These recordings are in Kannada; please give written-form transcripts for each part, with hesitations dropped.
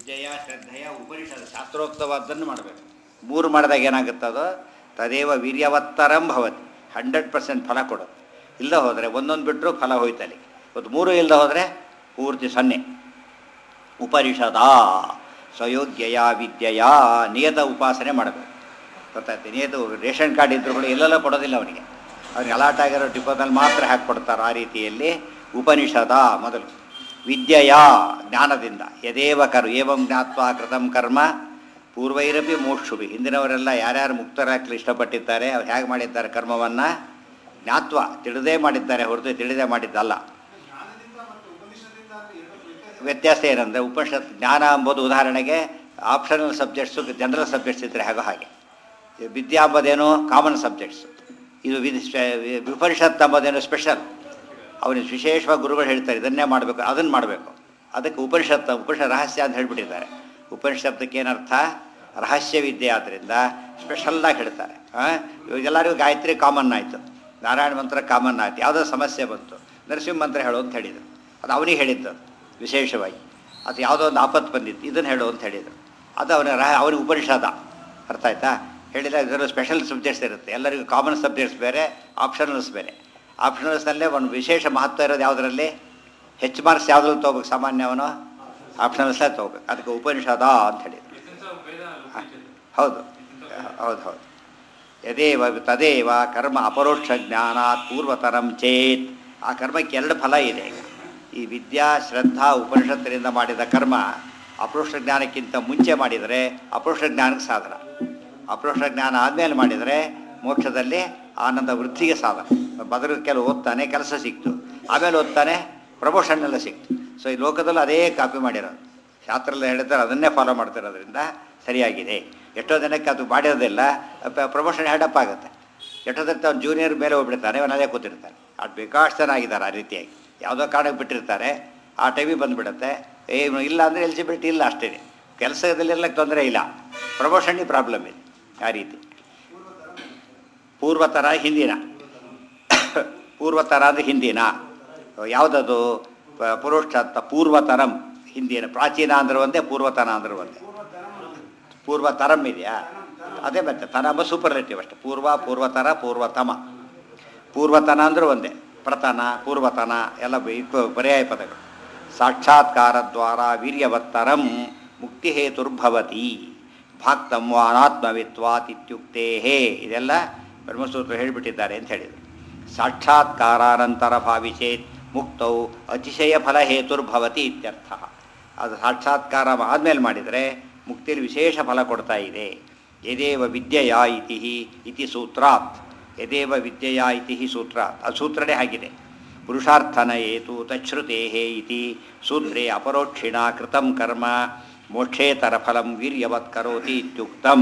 ವಿದ್ಯೆಯ ಶ್ರದ್ಧೆಯ ಉಪನಿಷತ್ ಶಾಸ್ತ್ರೋಕ್ತವಾದ್ದನ್ನು ಮಾಡಬೇಕು. ಮೂರು ಮಾಡಿದಾಗ ಏನಾಗುತ್ತದೋ ತದೇವ ವೀರ್ಯವತ್ತರಂ ಭವತಿ. 100% ಫಲ ಕೊಡೋದು. ಇಲ್ಲದೆ ಹೋದರೆ ಒಂದೊಂದು ಬಿಟ್ಟರು ಫಲ ಹೋಯ್ತಲ್ಲಿ. ಇವತ್ತು ಮೂರು ಇಲ್ಲದೆ ಹೋದರೆ ಪೂರ್ತಿ 0. ಉಪನಿಷದ ಸ್ವಯೋಗ್ಯಯ ವಿದ್ಯೆಯ ನಿಯತ ಉಪಾಸನೆ ಮಾಡಬೇಕು. ಗೊತ್ತಾಯ್ತು. ನಿಯತ ರೇಷನ್ ಕಾರ್ಡ್ ಇದ್ದರೂ ಕೂಡ ಎಲ್ಲೆಲ್ಲ ಕೊಡೋದಿಲ್ಲ ಅವನಿಗೆ ಅಲಾಟ್ ಆಗಿರೋ ಡಿಪೋದಲ್ಲಿ ಮಾತ್ರ ಹಾಕಿಕೊಡ್ತಾರೆ. ಆ ರೀತಿಯಲ್ಲಿ ಉಪನಿಷದ ಮೊದಲು ವಿದ್ಯೆಯ ಜ್ಞಾನದಿಂದ ಯದೇವ ಏವಂ ಜ್ಞಾತ್ವಾ ಕೃತಂ ಕರ್ಮ ಪೂರ್ವೈರಪಿ ಮೋಕ್ಷುಭಿ. ಹಿಂದಿನವರೆಲ್ಲ ಯಾರ್ಯಾರು ಮುಕ್ತರಾಗಲಿ ಇಷ್ಟಪಟ್ಟಿದ್ದಾರೆ ಅವ್ರು ಹೇಗೆ ಮಾಡಿದ್ದಾರೆ ಕರ್ಮವನ್ನು ಜ್ಞಾತ್ವ ತಿಳಿದೇ ಮಾಡಿದ್ದಾರೆ ಹೊರತು ತಿಳಿದೇ ಮಾಡಿದ್ದಲ್ಲ. ವ್ಯತ್ಯಾಸ ಏನಂದರೆ ಉಪನಿಷತ್ ಜ್ಞಾನ ಎಂಬುದು ಉದಾಹರಣೆಗೆ ಆಪ್ಷನಲ್ ಸಬ್ಜೆಕ್ಟ್ಸು ಜನರಲ್ ಸಬ್ಜೆಕ್ಟ್ಸ್ ಇದ್ದರೆ ಹಾಗೆ ವಿದ್ಯಾ ಎಂಬುದೇನು ಕಾಮನ್ ಸಬ್ಜೆಕ್ಟ್ಸು. ಇದು ಉಪನಿಷತ್ ಎಂಬುದೇನು ಸ್ಪೆಷಲ್. ಅವನಿಗೆ ವಿಶೇಷವಾಗಿ ಗುರುಗಳು ಹೇಳ್ತಾರೆ ಇದನ್ನೇ ಮಾಡಬೇಕು ಅದನ್ನು ಮಾಡಬೇಕು. ಅದಕ್ಕೆ ಉಪನಿಷತ್ ರಹಸ್ಯ ಅಂತ ಹೇಳಿಬಿಟ್ಟಿದ್ದಾರೆ. ಉಪನಿಷತ್ತಕ್ಕೆ ಏನರ್ಥ ರಹಸ್ಯ ವಿದ್ಯೆ ಆದ್ದರಿಂದ ಸ್ಪೆಷಲ್ಲಾಗಿ ಹೇಳ್ತಾರೆ. ಎಲ್ಲರಿಗೂ ಗಾಯತ್ರಿ ಕಾಮನ್ ಆಯಿತು, ನಾರಾಯಣ ಮಂತ್ರ ಕಾಮನ್ ಆಯಿತು. ಯಾವುದೋ ಸಮಸ್ಯೆ ಬಂತು ನರಸಿಂಹ ಮಂತ್ರ ಹೇಳು ಅಂತ ಹೇಳಿದರು. ಅದು ಅವನಿಗೆ ಹೇಳಿದ್ದು ವಿಶೇಷವಾಗಿ. ಅದು ಯಾವುದೋ ಒಂದು ಆಪತ್ತು ಬಂದಿತ್ತು ಇದನ್ನು ಹೇಳು ಅಂತ ಹೇಳಿದರು. ಅದು ಅವನಿಗೆ ಉಪನಿಷದ. ಅರ್ಥ ಆಯ್ತಾ? ಹೇಳಿಲ್ಲ. ಇದರಲ್ಲಿ ಸ್ಪೆಷಲ್ ಸಬ್ಜೆಕ್ಟ್ಸ್ ಇರುತ್ತೆ. ಎಲ್ಲರಿಗೂ ಕಾಮನ್ ಸಬ್ಜೆಕ್ಟ್ಸ್ ಬೇರೆ, ಆಪ್ಷನಲ್ಸ್ ಬೇರೆ. ಆಪ್ಷನಲ್ಸ್ನಲ್ಲೇ ಒಂದು ವಿಶೇಷ ಮಹತ್ವ ಇರೋದು ಯಾವುದರಲ್ಲಿ ಹೆಚ್ಚು ಮಾರ್ಕ್ಸ್ ಯಾವುದ್ರಲ್ಲಿ ತೊಗೋಬೇಕು ಸಾಮಾನ್ಯ ಅವನು ಆಪ್ಷನಲ್ಸೇ ತೊಗೋಬೇಕು. ಅದಕ್ಕೆ ಉಪನಿಷದ ಅಂತ ಹೇಳಿದ್ರು. ಹೌದು ಹೌದು ಹೌದು. ಯದೇವ ತದೇವ ಕರ್ಮ ಅಪರೋಕ್ಷ ಜ್ಞಾನಾತ್ ಪೂರ್ವತರಂ ಚೇತ್. ಆ ಕರ್ಮಕ್ಕೆ 2 ಫಲ ಇದೆ. ಈ ವಿದ್ಯಾ ಶ್ರದ್ಧಾ ಉಪನಿಷತ್ತಿನಿಂದ ಮಾಡಿದ ಕರ್ಮ ಅಪರೋಕ್ಷ ಜ್ಞಾನಕ್ಕಿಂತ ಮುಂಚೆ ಮಾಡಿದರೆ ಅಪರೋಕ್ಷ ಜ್ಞಾನಕ್ಕೆ ಸಾಧನ. ಅಪರೋಕ್ಷ ಜ್ಞಾನ ಆದಮೇಲೆ ಮಾಡಿದರೆ ಮೋಕ್ಷದಲ್ಲಿ ಆನಂದ ವೃದ್ಧಿಗೆ ಸಾಧನ. ಬದಲು ಕೆಲವು ಓದ್ತಾನೆ ಕೆಲಸ ಸಿಕ್ತು, ಆಮೇಲೆ ಓದ್ತಾನೆ ಪ್ರಮೋಷನ್ನೆಲ್ಲ ಸಿಕ್ತು. ಸೊ ಈ ಲೋಕದಲ್ಲೂ ಅದೇ ಕಾಪಿ ಮಾಡಿರೋದು. ಶಾಸ್ತ್ರದಲ್ಲಿ ಹೇಳಿದ್ರೆ ಅದನ್ನೇ ಫಾಲೋ ಮಾಡ್ತಿರೋದ್ರಿಂದ ಸರಿಯಾಗಿದೆ. ಎಷ್ಟೋ ಜನಕ್ಕೆ ಅದು ಮಾಡಿರೋದಿಲ್ಲ, ಪ್ರಮೋಷನ್ ಹೆಡಪ್ ಆಗುತ್ತೆ. ಎಷ್ಟೋ ಜನಕ್ಕೆ ಅವ್ನು ಜೂನಿಯರ್ ಮೇಲೆ ಹೋಗ್ಬಿಡ್ತಾನೆ, ಅವನಲ್ಲೇ ಕೂತಿರ್ತಾನೆ. ಅದು ಬೇಕಾಷ್ಟು ಜನ ಆಗಿದ್ದಾರೆ ಆ ರೀತಿಯಾಗಿ. ಯಾವುದೋ ಕಾರಣಕ್ಕೆ ಬಿಟ್ಟಿರ್ತಾರೆ, ಆ ಟೈಮಿಗೆ ಬಂದುಬಿಡುತ್ತೆ. ಏನು ಇಲ್ಲ ಅಂದರೆ ಎಲಿಜಿಬಿಲಿಟಿ ಇಲ್ಲ, ಅಷ್ಟೇ. ಕೆಲಸದಲ್ಲಿರ್ಲಿಕ್ಕೆ ತೊಂದರೆ ಇಲ್ಲ, ಪ್ರಮೋಷನ್ಗೆ ಪ್ರಾಬ್ಲಮ್ ಇದೆ. ಆ ರೀತಿ ಪೂರ್ವತರ ಹಿಂದಿನ ಪೂರ್ವತರ ಅಂದರೆ ಹಿಂದಿನ ಯಾವುದದು ಪುರುಷಾರ್ಥ ಪೂರ್ವತರಂ ಹಿಂದಿನ. ಪ್ರಾಚೀನ ಅಂದ್ರೆ ಒಂದೇ, ಪೂರ್ವತನ ಅಂದ್ರೆ ಒಂದೇ. ಪೂರ್ವತರಂ ಇದೆಯಾ ಅದೇ ಮತ್ತೆ ತನಮ ಸೂಪರ್ಲೇಟಿವ್ ಅಷ್ಟೇ. ಪೂರ್ವತರ ಪೂರ್ವತಮ. ಪೂರ್ವತನ ಅಂದ್ರೆ ಒಂದೇ. ಪ್ರತನ ಪೂರ್ವತನ ಎಲ್ಲ ಪರ್ಯಾಯ ಪದಗಳು. ಸಾಕ್ಷಾತ್ಕಾರದ್ವಾರ ವೀರ್ಯವತ್ತರಂ ಮುಕ್ತಿ ಹೇತುರ್ಭವತಿ ಭಾಕ್ತಂ ವಾನಾತ್ಮವಿತ್ವಾತ್ ಇತ್ಯುಕ್ತೇ. ಇದೆಲ್ಲ ಬ್ರಹ್ಮಸೂತ್ರ ಹೇಳಿಬಿಟ್ಟಿದ್ದಾರೆ ಅಂತ ಹೇಳಿದರು. ಸಾಕ್ಷಾತ್ಕಾರಾನಂತರ ಭಾವಿಚೇತ್ ಮುಕ್ತೌ ಅತಿಶಯ ಫಲ ಹೇತುರ್ಭವತಿ ಇತ್ಯರ್ಥ. ಅದು ಸಾಕ್ಷಾತ್ಕಾರ ಆದಮೇಲೆ ಮಾಡಿದರೆ ಮುಕ್ತಿಯಲ್ಲಿ ವಿಶೇಷ ಫಲ ಕೊಡ್ತಾ ಇದೆ. ಯದೇವ ವಿದ್ಯೆಯ ಇತಿ ಸೂತ್ರಾತ್. ಯದೇವ ವಿದ್ಯೆಯ ಇತಿ ಸೂತ್ರಾತ್. ಆ ಸೂತ್ರನೇ ಆಗಿದೆ. ಪುರುಷಾರ್ಥನ ಏತು ತಚ್ಛ್ರುತೇ ಇತಿ ಸೂತ್ರೇ ಅಪರೋಕ್ಷಿಣ ಕೃತಂ ಕರ್ಮ ಮೋಕ್ಷೇತರ ಫಲಂ ವೀರ್ಯವತ್ ಕರೋತಿ ಇತ್ಯುಕ್ತಂ.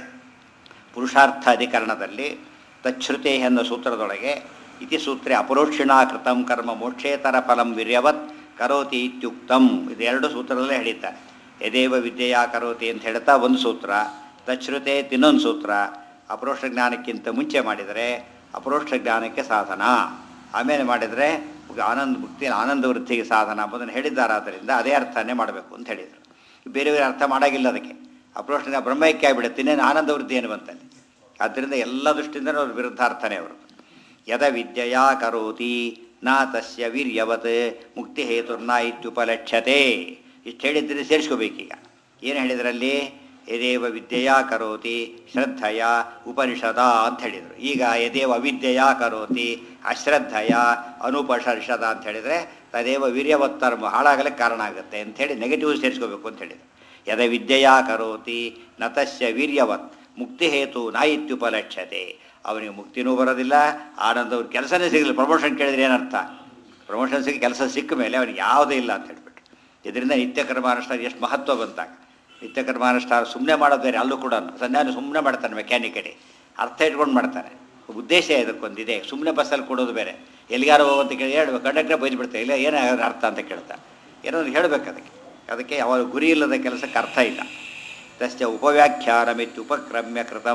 ಪುರುಷಾರ್ಥ ಅಧಿಕರಣದಲ್ಲಿ ತಚ್ಛ್ರುತೇ ಅನ್ನೋ ಸೂತ್ರದೊಳಗೆ ಇತಿ ಸೂತ್ರೇ ಅಪರೋಕ್ಷಿಣ ಕೃತಂ ಕರ್ಮ ಮೋಕ್ಷೇತರ ಫಲಂ ವೀರ್ಯವತ್ ಕರೋತಿ ಇತ್ಯುಕ್ತಂ. ಇದೆರಡು ಸೂತ್ರದಲ್ಲೇ ಹೇಳಿದ್ದಾರೆ. ಯದೇವ ವಿದ್ಯೆಯ ಕರೋತಿ ಅಂತ ಹೇಳ್ತಾ ಒಂದು ಸೂತ್ರ, ತಚ್ಛ್ರುತೆ ಇನ್ನೊಂದು ಸೂತ್ರ. ಅಪರೋಕ್ಷ ಜ್ಞಾನಕ್ಕಿಂತ ಮುಂಚೆ ಮಾಡಿದರೆ ಅಪರೋಕ್ಷ ಜ್ಞಾನಕ್ಕೆ ಸಾಧನ, ಆಮೇಲೆ ಮಾಡಿದರೆ ಮುಕ್ತಿ ಆನಂದ ವೃದ್ಧಿಗೆ ಸಾಧನ ಎಂಬುದನ್ನು ಹೇಳಿದ್ದಾರೆ. ಆದ್ದರಿಂದ ಅದೇ ಅರ್ಥನೇ ಮಾಡಬೇಕು ಅಂತ ಹೇಳಿದರು. ಬೇರೆ ಬೇರೆ ಅರ್ಥ ಮಾಡೋಂಗಿಲ್ಲ ಅದಕ್ಕೆ. ಅಪರೋಕ್ಷ ಬ್ರಹ್ಮೈಕ್ಯ ಆಗಿಬಿಡುತ್ತೆ, ಇನ್ನೇನು ಆನಂದ ವೃದ್ಧಿ ಏನು ಬಂತಲ್ಲಿ. ಆದ್ದರಿಂದ ಎಲ್ಲ ದೃಷ್ಟಿಯಿಂದ ಅವ್ರ ವಿರುದ್ಧಾರ್ಥನೇ ಅವರು. ಯದ ವಿದ್ಯೆಯ ಕರೋತಿ ನ ತಸ್ಯ ವೀರ್ಯವತ್ ಮುಕ್ತಿ ಹೇತುರ್ನ ಇತ್ಯುಪಲಕ್ಷ್ಯತೆ. ಇಷ್ಟು ಹೇಳಿದ್ರೆ ಸೇರಿಸ್ಕೋಬೇಕೀಗ. ಏನು ಹೇಳಿದ್ರಲ್ಲಿ? ಯದೇವ ವಿದ್ಯೆಯ ಕರೋತಿ ಶ್ರದ್ಧೆಯ ಉಪನಿಷದ ಅಂತ ಹೇಳಿದರು. ಈಗ ಯದೇವ ಅವಿದ್ಯೆಯ ಕರೋತಿ ಅಶ್ರದ್ಧೆಯ ಅನುಪನಿಷದ ಅಂತ ಹೇಳಿದರೆ ತದೇವ ವೀರ್ಯವತ್ತರ್ಮ ಹಾಳಾಗಲಿಕ್ಕೆ ಕಾರಣ ಆಗುತ್ತೆ ಅಂಥೇಳಿ ನೆಗೆಟಿವ್ ಸೇರಿಸ್ಕೋಬೇಕು ಅಂತ ಹೇಳಿದರು. ಯದ ವಿದ್ಯೆಯ ಕರೋತಿ ನತಸ್ಯ ವೀರ್ಯವತ್ ಮುಕ್ತಿ ಹೇತು ನ ಇತ್ಯುಪಲಕ್ಷ್ಯತೆ. ಅವನಿಗೆ ಮುಕ್ತಿನೂ ಬರೋದಿಲ್ಲ, ಆನಂದ ಅವ್ರ ಕೆಲಸನೇ ಸಿಗಲಿಲ್ಲ. ಪ್ರಮೋಷನ್ ಕೇಳಿದ್ರೆ ಏನರ್ಥ? ಪ್ರಮೋಷನ್ ಸಿಕ್ಕಿ ಕೆಲಸ ಸಿಕ್ಕ ಮೇಲೆ ಅವನಿಗೆ ಯಾವುದೇ ಇಲ್ಲ ಅಂತ ಹೇಳ್ಬಿಟ್ಟು. ಇದರಿಂದ ನಿತ್ಯಕರ್ಮಾನುಷ್ಠಾನ ಎಷ್ಟು ಮಹತ್ವ ಬಂತಾಗ. ನಿತ್ಯಕರ್ಮಾನುಷ್ಠಾನ ಸುಮ್ಮನೆ ಮಾಡೋದು ಬೇರೆ. ಅಲ್ಲೂ ಕೂಡ ಸಂಧ್ಯಾನ ಸುಮ್ಮನೆ ಮಾಡ್ತಾನೆ, ಮೆಕ್ಯಾನಿಕಲಿ ಅರ್ಥ ಇಟ್ಕೊಂಡು ಮಾಡ್ತಾನೆ. ಉದ್ದೇಶ ಇದಕ್ಕೊಂದಿದೆ. ಸುಮ್ಮನೆ ಬಸ್ಸಲ್ಲಿ ಕೊಡೋದು ಬೇರೆ. ಎಲ್ಲಿಗಾರು ಹೋಗೋಂತ ಕೇಳಿ ಹೇಳ್ಬೇಕು, ಕಂಡಕ್ಟ್ರೆ ಬೈದ್ಬಿಡ್ತಾರೆ, ಇಲ್ಲ ಏನು ಅರ್ಥ ಅಂತ ಕೇಳ್ತಾರೆ. ಏನಾದ್ರು ಹೇಳಬೇಕು ಅದಕ್ಕೆ ಯಾವಾಗ ಗುರಿ ಇಲ್ಲದ ಕೆಲಸಕ್ಕೆ ಅರ್ಥ ಇಲ್ಲ. ತಸ್ಯ ಉಪವ್ಯಾಖ್ಯಾನಮಿತ್ಯುಪಕ್ರಮ್ಯ ಕೃತಂ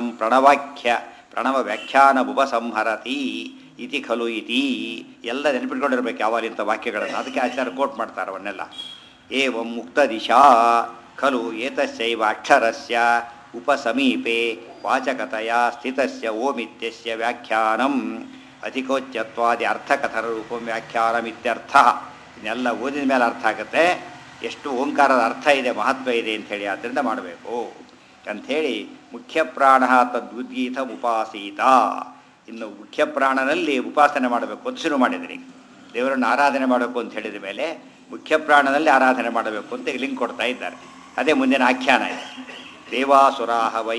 ಪ್ರಣವ ವ್ಯಾಖ್ಯಾನ ಉಪಸಂಹರತಿ ಇತಿ ಖಲು ಇತಿ. ಎಲ್ಲ ನೆನಪಿಟ್ಕೊಂಡಿರ್ಬೇಕು ಯಾವಾಗ ಇಂಥ ವಾಕ್ಯಗಳನ್ನು. ಅದಕ್ಕೆ ಆಚಾರ್ಯ ಕೋಟ್ ಮಾಡ್ತಾರೆ ಅವನ್ನೆಲ್ಲ. ಏವಂ ಮುಕ್ತ ದಿಶಾ ಖಲು ಏತಸ್ಯೈವ ಅಕ್ಷರಸ್ಯ ಉಪಸಮೀಪೆ ವಾಚಕತೆಯ ಸ್ಥಿತಸ್ಯ ಓಮಿತ್ಯಸ್ಯ ವ್ಯಾಖ್ಯಾನಂ ಅಧಿಕೋಚ್ಯತ್ವಾದಿ ಅರ್ಥಕಥನ ರೂಪಂ ವ್ಯಾಖ್ಯಾನಮಿತ್ಯರ್ಥಃ. ಇದನ್ನೆಲ್ಲ ಓದಿದ ಮೇಲೆ ಅರ್ಥ ಆಗುತ್ತೆ ಎಷ್ಟು ಓಂಕಾರದ ಅರ್ಥ ಇದೆ, ಮಹತ್ವ ಇದೆ ಅಂಥೇಳಿ. ಆದ್ದರಿಂದ ಮಾಡಬೇಕು ಅಂಥೇಳಿ ಮುಖ್ಯ ಪ್ರಾಣ ತದ್ವುದ್ಗೀತ ಉಪಾಸೀತ. ಇನ್ನು ಮುಖ್ಯ ಪ್ರಾಣನಲ್ಲಿ ಉಪಾಸನೆ ಮಾಡಬೇಕು ಅಂತ ಶುರು ಮಾಡಿದ್ರಿ. ದೇವರನ್ನು ಆರಾಧನೆ ಮಾಡಬೇಕು ಅಂತ ಹೇಳಿದ ಮೇಲೆ ಮುಖ್ಯ ಪ್ರಾಣದಲ್ಲಿ ಆರಾಧನೆ ಮಾಡಬೇಕು ಅಂತ ಲಿಂಕ್ ಕೊಡ್ತಾ ಇದ್ದಾರೆ. ಅದೇ ಮುಂದಿನ ಆಖ್ಯಾನ ಇದೆ. ದೇವಾಸುರಾಹ ವೈ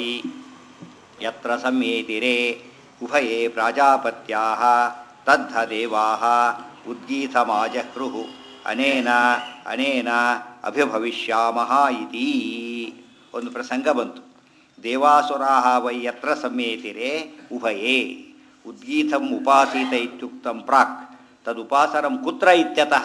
ಯತ್ರ ಸಂಯೇತಿರೇ ಉಭಯೇ ಪ್ರಾಜಾಪತ್ಯಾಹ ತದ್ಧ ದೇವಾಹ ಉದ್ಗೀತಮಾಜಹೃಹು ಅನೇನ ಅನೇನ ಅಭಿಭವಿಷ್ಯಾಮಃ ಇತಿ. ಒಂದು ಪ್ರಸಂಗ ಬಂತು. ದೇವಾಸುರಾಹ ವೈ ಯತ್ರ ಸಂಯೇತಿರೇ ಉಭಯೇ ಉದ್ಗೀತಂ ಉಪಾಸೀತ ಇತ್ಯುಕ್ತಂ ಪ್ರಾಕ್ ತದುಪಾಸನಂ ಕುತ್ರ ಇತ್ಯತಃ.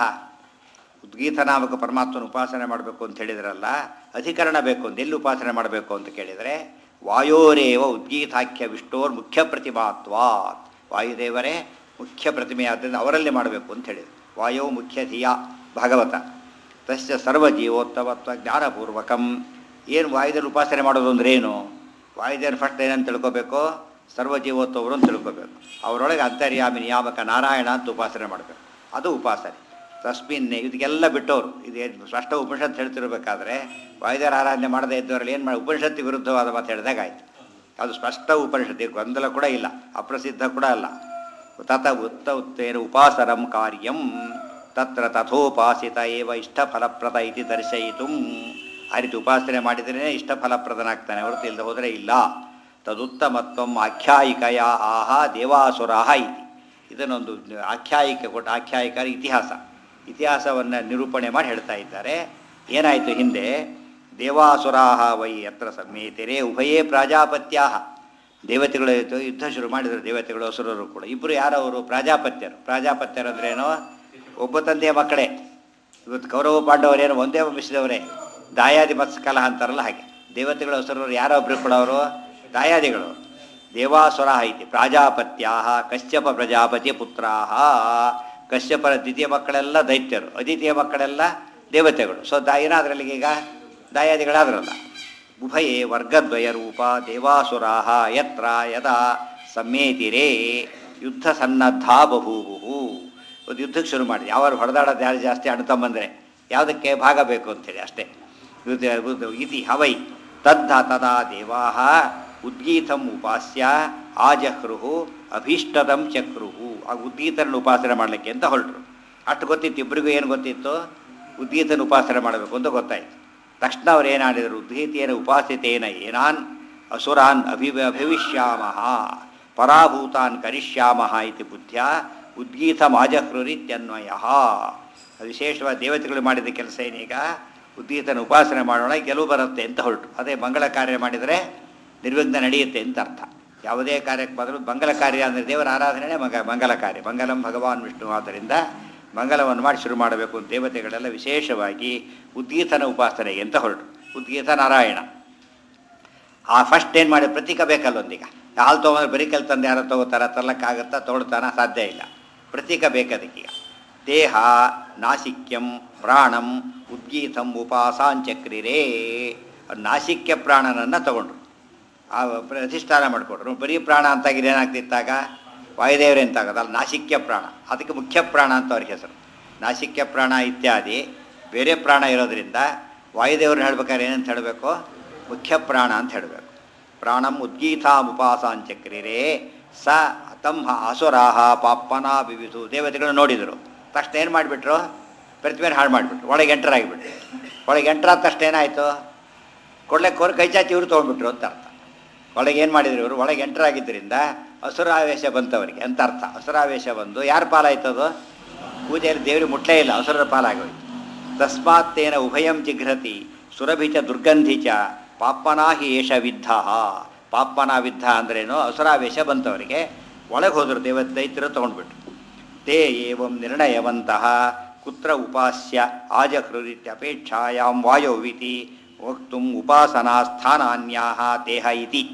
ಉದ್ಗೀತ ನಾಮಕ ಪರಮಾತ್ಮನ ಉಪಾಸನೆ ಮಾಡಬೇಕು ಅಂತ ಹೇಳಿದ್ರಲ್ಲ, ಅಧಿಕರಣ ಬೇಕು ಅಂತ ಎಲ್ಲಿ ಉಪಾಸನೆ ಮಾಡಬೇಕು ಅಂತ ಕೇಳಿದರೆ ವಾಯೋರೇವ ಉದ್ಗೀತಾಖ್ಯ ವಿಷ್ಣೋರ್ ಮುಖ್ಯ ಪ್ರತಿಮಾತ್ವಾತ್. ವಾಯುದೇವರೇ ಮುಖ್ಯ ಪ್ರತಿಮೆಯಾದ್ದರಿಂದ ಅವರಲ್ಲಿ ಮಾಡಬೇಕು ಅಂತ ಹೇಳಿದರು. ವಾಯೋ ಮುಖ್ಯ ಧಿಯ ಭಾಗವತ ತಸ್ಯ ಸರ್ವಜೀವೋತ್ತಮತ್ವ ಜ್ಞಾನಪೂರ್ವಕಂ. ಏನು ವಾಯುದೇವರು ಉಪಾಸನೆ ಮಾಡೋದು ಅಂದ್ರೆ ಏನು? ವಾಯುದೇವರು ಫಸ್ಟ್ ಏನಂತ ತಿಳ್ಕೊಬೇಕು? ಸರ್ವಜೀವೋತ್ತವರು ಅಂತ ತಿಳ್ಕೊಬೇಕು. ಅವರೊಳಗೆ ಅಂತರ್ಯಾಮಿ ನಿಯಾಮಕ ನಾರಾಯಣ ಅಂತ ಉಪಾಸನೆ ಮಾಡಬೇಕು. ಅದು ಉಪಾಸನೆ. ತಸ್ಮಿನ್ನೇ ಇದಕ್ಕೆಲ್ಲ ಬಿಟ್ಟವರು ಇದು ಸ್ಪಷ್ಟ ಉಪನಿಷತ್ತು ಹೇಳ್ತಿರ್ಬೇಕಾದ್ರೆ ವಾಯುದೇವರ ಆರಾಧನೆ ಮಾಡದೇ ಇದ್ದವರಲ್ಲಿ ಏನು ಮಾಡಿ ಉಪನಿಷತ್ತಿಗೆ ವಿರುದ್ಧವಾದ ಮಾತು ಹೇಳಿದಾಗ ಆಯಿತು. ಅದು ಸ್ಪಷ್ಟ ಉಪನಿಷತ್ತು, ಗೊಂದಲ ಕೂಡ ಇಲ್ಲ, ಅಪ್ರಸಿದ್ಧ ಕೂಡ ಅಲ್ಲ. ತತ ಉತ್ತೇನ ಉಪಾಸನಂ ಕಾರ್ಯಂ ತತ್ರ ತಥೋಪಾಸಿತ ಏವ ಇಷ್ಟಫಲಪ್ರದ ಇತಿ ದರ್ಶಯಿತು. ಆ ರೀತಿ ಉಪಾಸನೆ ಮಾಡಿದ್ರೇ ಇಷ್ಟಫಲಪ್ರದನಾಗ್ತಾನೆ, ಹೊರತು ಇಲ್ಲದೆ ಹೋದರೆ ಇಲ್ಲ. ತದುತ್ತಮತ್ವಂ ಆಖ್ಯಾಯಿಕೆಯ ಆಹ ದೇವಾಸುರಾಹ ಇತಿ. ಇದನ್ನೊಂದು ಆಖ್ಯಾಯಿಕೆ ಕೊಟ್ಟು, ಆಖ್ಯಾಯಿಕರ ಇತಿಹಾಸವನ್ನು ನಿರೂಪಣೆ ಮಾಡಿ ಹೇಳ್ತಾ ಇದ್ದಾರೆ. ಏನಾಯಿತು ಹಿಂದೆ? ದೇವಾಸುರಾಹ ವೈ ಯತ್ರ ಸಂಯೇತಿರೇ ಉಭಯೇ ಪ್ರಾಜಾಪತ್ಯಾಹ. ದೇವತೆಗಳು ಯುದ್ಧ ಶುರು ಮಾಡಿದರು, ದೇವತೆಗಳು ಅಸುರರು ಕೂಡ. ಇಬ್ಬರು ಯಾರವರು? ಪ್ರಾಜಾಪತ್ಯರು. ಪ್ರಾಜಾಪತ್ಯರು ಅಂದ್ರೇನು? ಒಬ್ಬ ತಂದೆಯ ಮಕ್ಕಳೇ. ಇವತ್ತು ಕೌರವ ಪಾಂಡವರೇನು ಒಂದೇ ವಂಶದವರೇ, ದಾಯಾದಿ ಮತ್ಸ್ಕಲ ಅಂತಾರಲ್ಲ ಹಾಗೆ. ದೇವತೆಗಳು ಅಸುರರು ಯಾರೊಬ್ಬರು ಕೂಡ ಅವರು ದಾಯಾದಿಗಳು. ದೇವಾಸುರ ಐತಿ ಪ್ರಾಜಾಪತ್ಯಾಹ ಕಶ್ಯಪ ಪ್ರಜಾಪತಿ ಪುತ್ರಾಹ. ಕಶ್ಯಪರ ದ್ವಿತೀಯ ಮಕ್ಕಳೆಲ್ಲ ದೈತ್ಯರು, ಅದ್ವಿತೀಯ ಮಕ್ಕಳೆಲ್ಲ ದೇವತೆಗಳು. ಸೊ ಏನಾದ್ರಲ್ಲಿ ಈಗ ದಾಯಾದಿಗಳಾದ್ರಲ್ಲ. ಉಭಯೇ ವರ್ಗದ್ವಯ ರೂಪ ದೇವಾಸುರಾಹ ಯತ್ರ ಯದಾ ಸಮ್ಮೇತಿರೇ ಯುದ್ಧ ಸನ್ನದ್ಧಾ ಬಭೂವು. ಒಂದು ಯುದ್ಧಕ್ಕೆ ಶುರು ಮಾಡಿ, ಯಾರು ಹೊಡೆದಾಡೋದು ಯಾರು ಜಾಸ್ತಿ ಅಣ್ತಂಬಂದರೆ ಯಾವುದಕ್ಕೆ ಭಾಗ ಬೇಕು ಅಂಥೇಳಿ ಅಷ್ಟೇ. ಇತಿ ಹವೈ ತದ್ಧ ತದಾ ದೇವಾಹ ಉದ್ಗೀತಂ ಉಪಾಸ್ಯ ಆಜಹೃಹು ಅಭೀಷ್ಟದಂ ಚಕ್ರುಹು. ಆ ಉದ್ಗೀತನ ಉಪಾಸನೆ ಮಾಡಲಿಕ್ಕೆ ಅಂತ ಹೊರಟರು. ಅಷ್ಟು ಗೊತ್ತಿತ್ತು ಇಬ್ಬರಿಗೂ. ಏನು ಗೊತ್ತಿತ್ತು? ಉದ್ಗೀತನ ಉಪಾಸನೆ ಮಾಡಬೇಕು ಅಂತ ಗೊತ್ತಾಯಿತು. ತಕ್ಷಣ ಅವ್ರು ಏನಾಡಿದರು? ಉದ್ಗೀತೇನ ಉಪಾಸಿತೇನ ಏನಾನ್ ಅಸುರಾನ್ ಅಭಿವಿಶ್ಯಾಮಃ ಪರಾಭೂತಾನ್ ಕರಿಷ್ಯಾಮಃ ಇತಿ ಬುದ್ಧ್ಯ ಉದ್ಗೀತಮಾಜಹೃರಿತ್ಯನ್ವಯ. ವಿಶೇಷವಾದ ದೇವತೆಗಳು ಮಾಡಿದ ಕೆಲಸ ಏನೀಗ? ಉದ್ಗೀತನ ಉಪಾಸನೆ ಮಾಡೋಣ, ಗೆಲುವು ಬರುತ್ತೆ ಅಂತ ಹೊರಟು. ಅದೇ ಮಂಗಳ ಕಾರ್ಯ ಮಾಡಿದರೆ ನಿರ್ವಿಘ್ನ ನಡೆಯುತ್ತೆ ಅಂತ ಅರ್ಥ. ಯಾವುದೇ ಕಾರ್ಯಕ್ಕೆ ಬದಲು ಮಂಗಲ ಕಾರ್ಯ ಅಂದರೆ ದೇವರ ಆರಾಧನೆ ಮಂಗಲ ಕಾರ್ಯ. ಮಂಗಲಂ ಭಗವಾನ್ ವಿಷ್ಣು. ಆದ್ದರಿಂದ ಮಂಗಲವನ್ನು ಮಾಡಿ ಶುರು ಮಾಡಬೇಕು ಅಂತ ದೇವತೆಗಳೆಲ್ಲ ವಿಶೇಷವಾಗಿ ಉದ್ಗೀತನ ಉಪಾಸನೆಗೆ ಅಂತ ಹೊರಟು. ಉದ್ಗೀತ ನಾರಾಯಣ. ಆ ಫಸ್ಟ್ ಏನು ಮಾಡಿ ಪ್ರತೀಕ ಬೇಕಲ್ಲೊಂದೀಗ. ಹಾಲು ತೊಗೊಂಡ್ರೆ ಬರೀ ಕೆಲ್ ತಂದು ಯಾರೋ ತೊಗೋತಾರ? ತರ್ಲಕ್ಕಾಗತ್ತಾ? ತೊಗೊಳ್ತಾನ? ಸಾಧ್ಯ ಇಲ್ಲ. ಪ್ರತೀಕ ಬೇಕದಕ್ಕೀಗ. ದೇಹ ನಾಸಿಕ್ಯಂ ಪ್ರಾಣಂ ಉದ್ಗೀತಂ ಉಪಾಸಾಂಚಕ್ರಿರೇ. ನಾಸಿಕ್ಯ ಪ್ರಾಣನನ್ನು ತಗೊಂಡ್ರು, ಆ ಅಧಿಷ್ಠಾನ ಮಾಡಿಕೊಟ್ರು. ಬರೀ ಪ್ರಾಣ ಅಂತಾಗಿದೆ ಏನಾಗ್ತಿತ್ತಾಗ? ವಾಯುದೇವರೇ ಅಂತಾಗೋದು. ಅಲ್ಲಿ ನಾಸಿಕ್ಯ ಪ್ರಾಣ, ಅದಕ್ಕೆ ಮುಖ್ಯ ಪ್ರಾಣ ಅಂತ ಅವ್ರಿಗೆ ಹೆಸರು. ನಾಸಿಕ್ಯ ಪ್ರಾಣ ಇತ್ಯಾದಿ ಬೇರೆ ಪ್ರಾಣ ಇರೋದರಿಂದ ವಾಯುದೇವ್ರನ್ನ ಹೇಳ್ಬೇಕಾದ್ರೆ ಏನಂತ ಹೇಳಬೇಕು? ಮುಖ್ಯ ಪ್ರಾಣ ಅಂತ ಹೇಳಬೇಕು. ಪ್ರಾಣಂ ಉದ್ಗೀತಾಂ ಉಪಾಸಾಂಚಕ್ರಿರೇ ಸ ತಂಹ ಅಸುರಾಹ ಪಾಪನಾ ವಿವಿಧು. ದೇವತೆಗಳು ನೋಡಿದರು ತಕ್ಷಣ ಏನು ಮಾಡಿಬಿಟ್ರು? ಪ್ರತಿಮೆಯನ್ನು ಹಾಳು ಮಾಡಿಬಿಟ್ರು, ಒಳಗೆ ಎಂಟರಾಗಿಬಿಟ್ರು. ಒಳಗೆ ಎಂಟರಾದ ತಕ್ಷಣ ಏನಾಯಿತು? ಕೊಡ್ಲಿಕ್ಕೆ ಕೈ ಚಾಚಿ ಇವರು ತೊಗೊಂಡ್ಬಿಟ್ರು ಅಂತ ಅರ್ಥ. ಒಳಗೆ ಏನು ಮಾಡಿದ್ರು ಇವರು? ಒಳಗೆ ಎಂಟರಾಗಿದ್ದರಿಂದ ಅಸುರಾವೇಶ ಬಂತವರಿಗೆ ಅಂತ ಅರ್ಥ. ಅಸುರಾವೇಶ ಬಂದು ಯಾರ ಪಾಲಾಯ್ತದು? ಪೂಜೆಯಲ್ಲಿ ದೇವರಿಗೆ ಮುಟ್ಲೇ ಇಲ್ಲ, ಅಸುರರ ಪಾಲಾಗೋಯ್ತು. ತಸ್ಮಾತ್ತೇನ ಉಭಯಂ ಜಿಘ್ರತಿ ಸುರಭಿಚ ದುರ್ಗಂಧಿಚ ಪಾಪನಾಹಿ ಏಷ ವಿದ್ಧ. ಪಾಪನಾ ವಿದ್ಧ ಅಂದ್ರೇನು? ಅಸುರಾವೇಶ ಬಂತವರಿಗೆ. ಒಳಗೆ ಹೋದರು ದೈತ್ಯರು ತೊಗೊಂಡ್ಬಿಟ್ರು. ತೇ ಏವಂ ನಿರ್ಣಯವಂತಹ ಕುತ್ರ ಉಪಾಸ್ಯ ಆಜಹೃರಿತ್ಯಪೇಕ್ಷಾಯಾಂ ವಾಯೋವಿತಿ ವಕ್ತುಂ ಉಪಾಸನಾ ಸ್ಥಾನಾನ್ಯಾಹ ದೇಹ ಇತಿ.